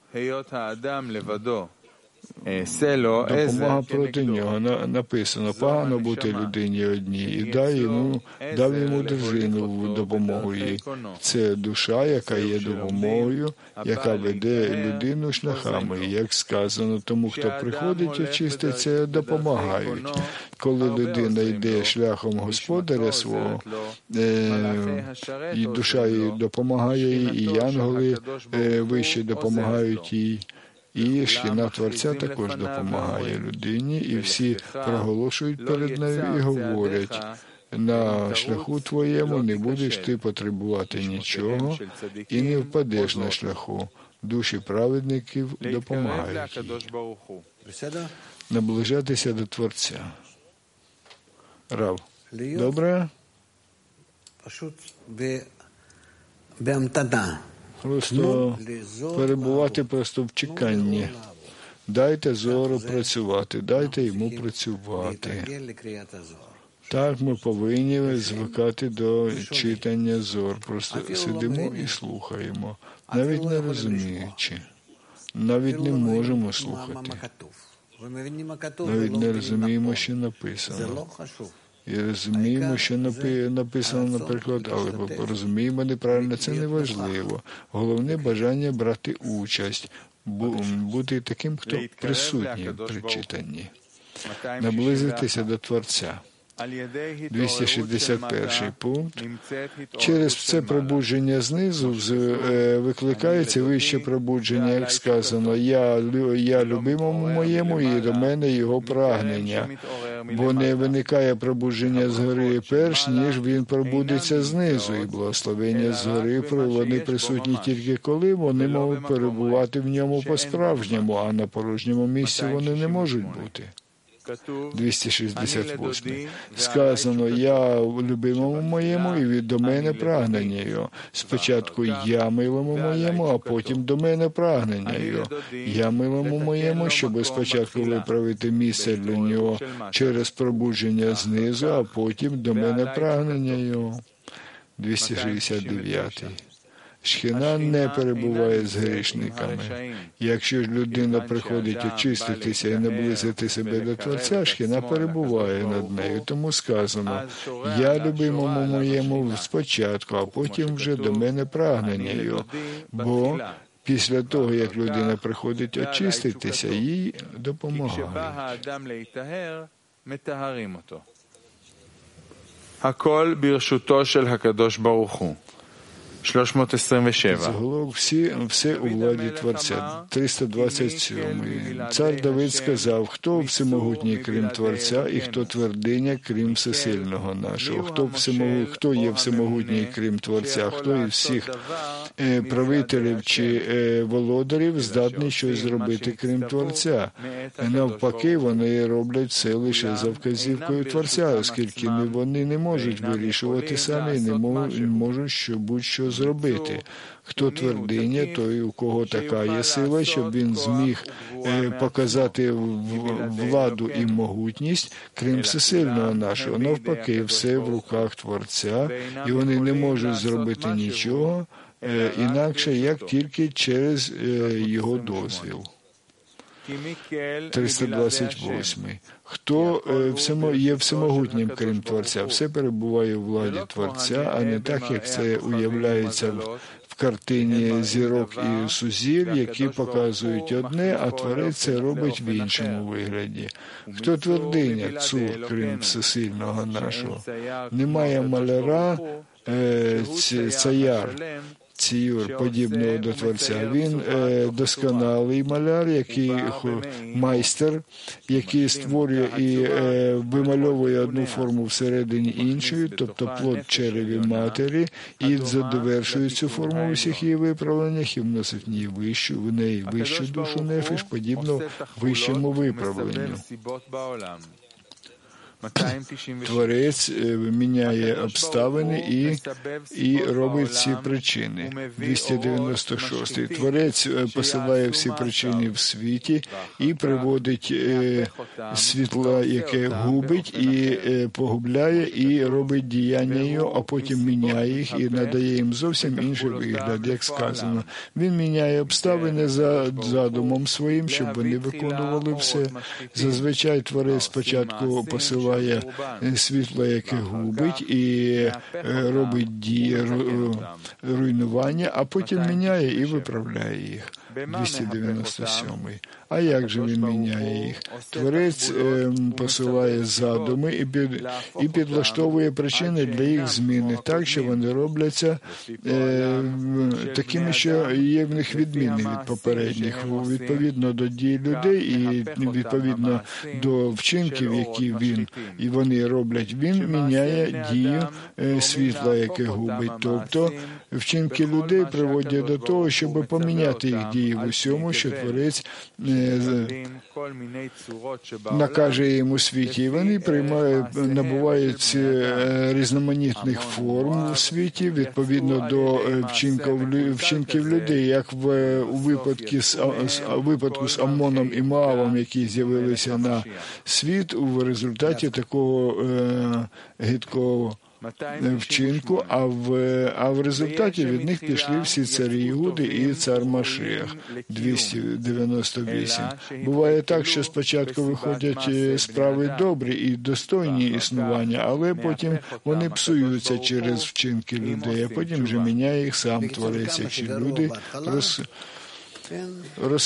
Допомога проти нього. Написано, погано бути людині одній, і дай йому, дав йому дружину в допомогу їй. Це душа, яка є допомогою, яка веде людину шляхами. Як сказано, тому, хто приходить і очиститься, допомагають. Коли людина йде шляхом господаря свого, е, і душа їй допомагає їй, і янголи е, вище допомагають їй, і шхіна Творця також допомагає людині, і всі проголошують перед нею і говорять, на шляху твоєму не будеш ти потребувати нічого і не впадеш на шляху. Душі праведників допомагають їй. Наближатися до Творця. Рав. Добре? Просто перебувати просто в чеканні. Дайте зору працювати, дайте йому працювати. Так ми повинні звикати до читання зор. Просто сидимо і слухаємо, навіть не розуміючи. Навіть не можемо слухати. Навіть не розуміємо, що написано. І розуміємо, що написано, наприклад, але розуміємо неправильно, це не важливо. Головне бажання брати участь, бути таким, хто присутній при читанні. Наблизитися до Творця. двісті шістдесят перший пункт. Через це пробудження знизу викликається вище пробудження, як сказано, я, я любимому моєму і до мене його прагнення. Бо не виникає пробудження згори перш, ніж він пробудиться знизу, і благословення згори вони присутні тільки коли вони можуть перебувати в ньому по-справжньому, а на порожньому місці вони не можуть бути. двісті шістдесят восьмий. Сказано, я любимому моєму і від до мене прагнення його. Спочатку я милому моєму, а потім до мене прагнення його. Я милому моєму, щоб спочатку виправити місце для нього через пробудження знизу, а потім до мене прагнення його. двісті шістдесят дев'ятий. Шхіна не перебуває з грішниками. Якщо ж людина приходить очиститися і наблизити себе до Творця, Шхіна перебуває над нею. Тому сказано, я любимому моєму спочатку, а потім вже до мене прагнення його. Бо після того, як людина приходить очиститися, їй допомагають. הכל ברשותו של הקדוש ברוך הוא. שלוש מאות עשרים ושבע. Заголовок всі, все у владі Творця. триста двадцять сьомий. Цар Давид сказав, хто всемогутній, крім Творця, і хто твердиня, крім всесильного нашого. Хто, всемогу... хто є всемогутній, крім Творця, хто із всіх е, правителів чи е, володарів здатний щось зробити, крім Творця. Навпаки, вони роблять це лише за вказівкою Творця, оскільки вони не можуть вирішувати самі, не можуть що будь-що зробити. Хто твердиня, той, у кого така є сила, щоб він зміг е, показати владу і могутність, крім всесильного нашого. Навпаки, все в руках Творця, і вони не можуть зробити нічого е, інакше, як тільки через е, його дозвіл. триста двадцять восьмий. Хто е, є всемогутнім, крім Творця? Все перебуває у владі Творця, а не так, як це уявляється в, в картині зірок і сузір, які показують одне, а Творець це робить в іншому вигляді. Хто твердиня, цур, крім всесильного нашого? Немає маляра, е, цаяр, Ціюр, подібного до Творця. Він е, досконалий маляр, який майстер, який створює і е, вимальовує одну форму всередині іншої, тобто плод череві матері, і задовершує цю форму у всіх її виправленнях і вносить в неї вищу, в неї вищу душу нефіш, подібно вищому виправленню. Творець міняє обставини і, і робить ці причини. двісті дев'яносто шостий. Творець посилає всі причини в світі і приводить е, світла, яке губить, і е, погубляє, і робить діяння його, а потім міняє їх і надає їм зовсім інший вигляд, як сказано. Він міняє обставини за задумом своїм, щоб вони виконували все. Зазвичай Творець спочатку посилає світло, яке губить і робить дії руйнування, а потім міняє і виправляє їх. двісті дев'яносто сьомий. А як же він міняє їх? Творець е, посилає задуми і, під, і підлаштовує причини для їх зміни так, що вони робляться е, такими, що є в них відміни від попередніх, відповідно до дій людей і відповідно до вчинків, які він і вони роблять. Він міняє дію е, світла, яке губить. Тобто вчинки людей приводять до того, щоб поміняти їх дії в усьому, що Творець накаже їм у світі. І вони приймають, набувають різноманітних форм у світі відповідно до вчинків, вчинків людей, як в, у випадку з, у випадку з Амоном і Моавом, які з'явилися на світ у результаті такого е, гидкого вчинку, а в, а в результаті від них пішли всі царі Іуди і цар Машиах. двісті дев'яносто вісім. Буває так, що спочатку виходять справи добрі і достойні існування, але потім вони псуються через вчинки людей, а потім вже міняє їх сам Творець, якщо люди роз...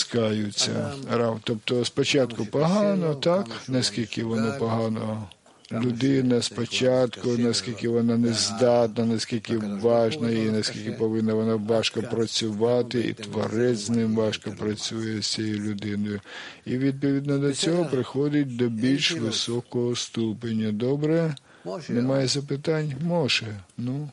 розкаються. Тобто спочатку погано, так, наскільки воно погано людина спочатку, наскільки вона не здатна, наскільки важна і наскільки повинна вона важко працювати, і творець з ним важко працює з цією людиною. І відповідно до цього приходить до більш високого ступеня. Добре? Немає запитань? Моше. Ну.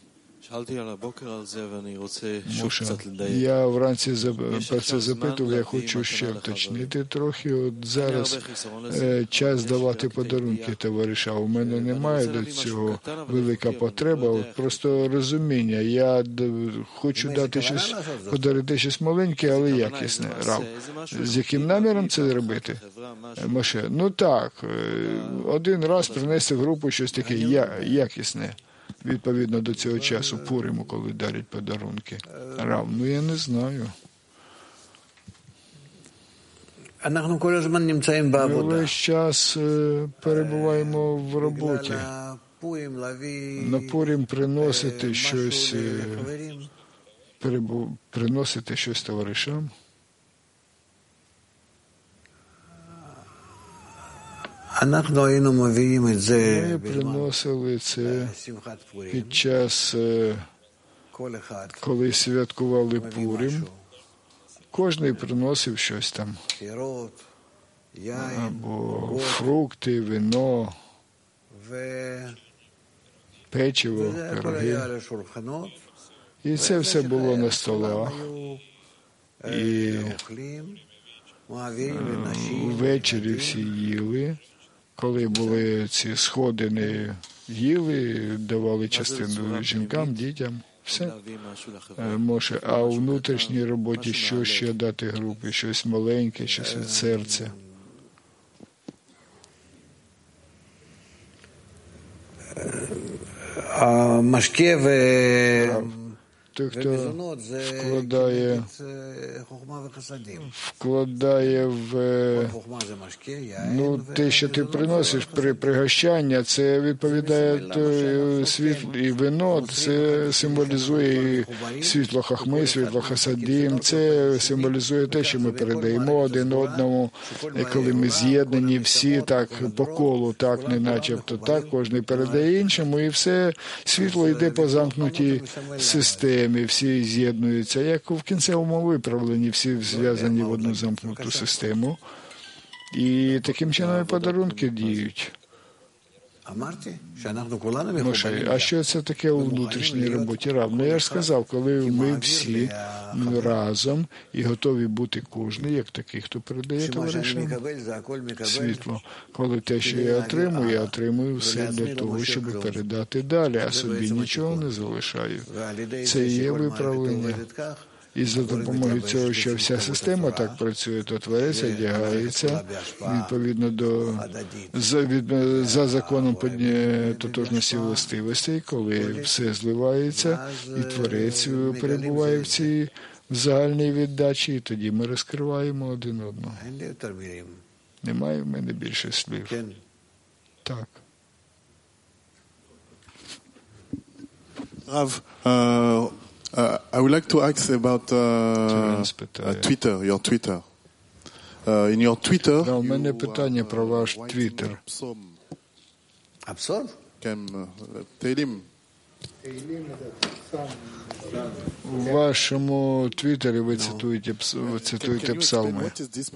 Моше, я вранці про це запитував, я хочу ще вточнити трохи. От зараз е, час давати подарунки товариша. У мене немає до цього велика потреба, от просто розуміння. Я хочу дати щось, подарити щось маленьке, але якісне. Рав. З яким наміром це робити? Моше, ну так, один раз принести в групу щось таке якісне. Відповідно до цього часу, Пуриму, коли дарять подарунки. Рав, ну я не знаю. Ми весь час перебуваємо в роботі. На Пурим приносити щось, приносити щось товаришам. Ми приносили це під час, коли святкували Пурим. Кожний приносив щось там. Або фрукти, вино, печиво, пироги. І це все було на столах. І ввечері всі їли. Коли були ці сходини, їли, давали частину жінкам, дітям, все. Може, а у внутрішній роботі що ще дати групі? Щось маленьке, щось від серця. Той, хто вкладає, вкладає в, ну, те, що ти приносиш при пригощання, це відповідає світло, і вино, це символізує світло хахми, світло хасадим, це символізує те, що ми передаємо один одному, коли ми з'єднані всі так по колу, так, не начебто так, кожен передає іншому, і все світло йде по замкнутій системі. Всі з'єднуються, як в кінцевому виправленні, всі зв'язані в одну замкнуту систему. І таким чином подарунки діють. Моше, а що це таке у внутрішній роботі Рав? Ну, я ж сказав, коли ми всі разом і готові бути кожен, як такий, хто передає товаришам світло. Коли те, що я отримую, я отримую все для того, щоб передати далі, а собі нічого не залишаю. Це і є виправлення. І за допомогою цього, що вся система так працює, то творець одягається відповідно до за, від, за законом тотожності властивостей, коли все зливається, і творець перебуває в цій загальній віддачі, і тоді ми розкриваємо один одного. Немає в мене більше слів. Так. Рав, uh... Uh, I would like to ask about uh, uh, Twitter, your Twitter. Uh, in your Twitter, да, у мене питання про ваш Twitter. Абсорб? Тейлім. У вашому Твіттері ви цитуєте, ви цитуєте псалми.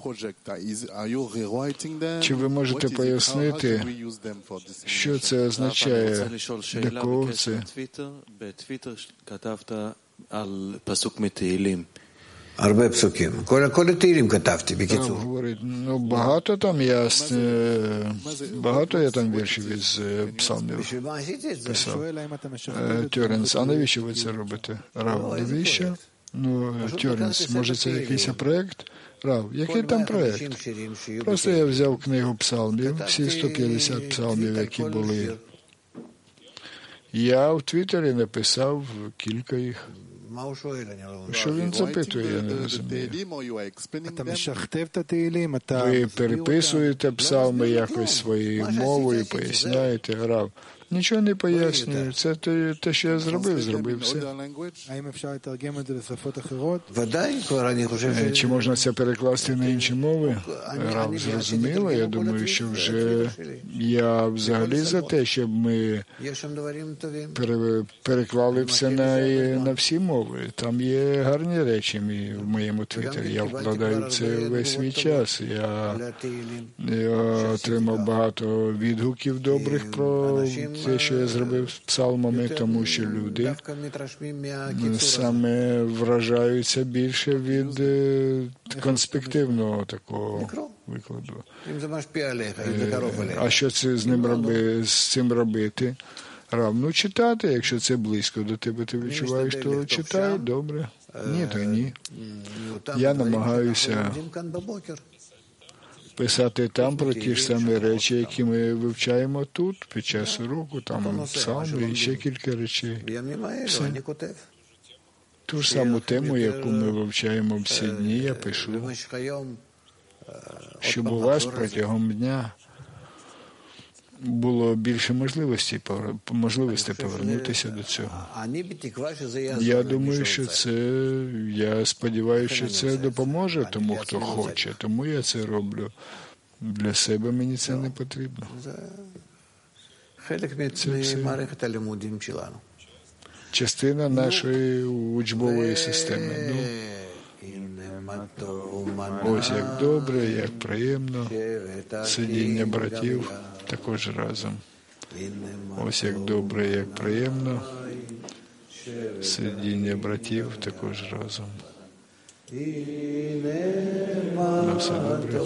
Чи ви можете пояснити, що це означає, для кого це? הרבה פסוקים. כל, כל התהילים כתבתי, בקיצור. Говорить, ну, багато там я, багато я там віршів із псалмів писав. Тьоренс, а навіщо ви це робите? Рав, навіщо? Ну, Тьоренс, може це якийсь проєкт? Рав, який там проєкт? Просто я взяв книгу псалмів, всі сто п'ятдесят псалмів, які були. Я в Твіттері написав кілька їх. Що він запитує, я не розумію. Ви переписуєте псалми якось своєю мовою, поясняєте, Рав. Нічого не пояснюю. Це те, те, що я зробив, зробив все. Чи можна це перекласти на інші мови? Рав, зрозуміло. Я думаю, що вже я взагалі за те, щоб ми переклали все на, на всі мови. Там є гарні речі в моєму твіттері. Я вкладаю це весь свій час. Я, я отримав багато відгуків добрих про те, що я зробив з псалмами, тому що люди саме вражаються більше від конспективного такого викладу. А що це з ним роби, з цим робити? Рав, ну читати, якщо це близько до тебе, ти відчуваєш, то читай, добре. Ні, то ні. Я намагаюся писати там про ті ж самі речі, які ми вивчаємо тут, під час уроку, там псалми і ще кілька речей. Все. Ту ж саму тему, яку ми вивчаємо всі дні, я пишу, щоб у вас протягом дня було більше можливостей, можливостей повернутися до цього. Я думаю, що це, я сподіваюся, що це допоможе тому, хто хоче. Тому я це роблю. Для себе мені це не потрібно. Це все частина нашої учбової системи. Ну, ось як добре, як приємно, сидіння братів також разом. Ось як добре, як приємно, сидіння братів також разом. На все добре.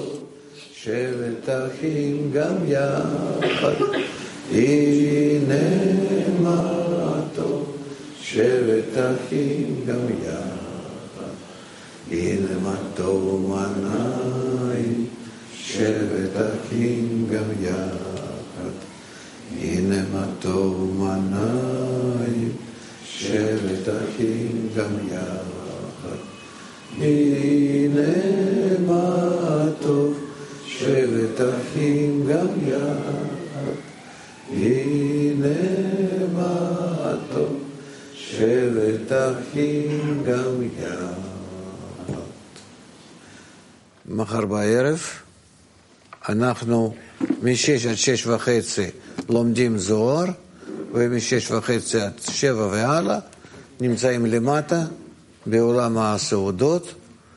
הנה מה טוב ומנעים, שבת אחים גם יחד. הנה מה טוב ומנעים, שבת אחים גם יחד. הנה מה טוב, שבת אחים גם יחד. הנה מה טוב, שבת אחים גם יחד. מחר בערב אנחנו משש עד שש וחצי לומדים זוהר, ומשש וחצי עד שבע והלאה נמצאים למטה בעולם הסעודות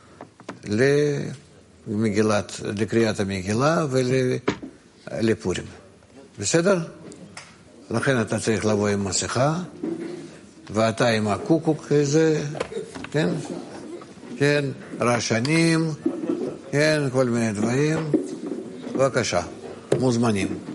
למגילת, לקריאת המגילה ולפורים. בסדר? לכן אתה צריך לבוא עם מסכה, ואתה עם הקוקוק הזה, כן? כן, רעשנים, כן, כל מיני דברים. בבקשה, מוזמנים.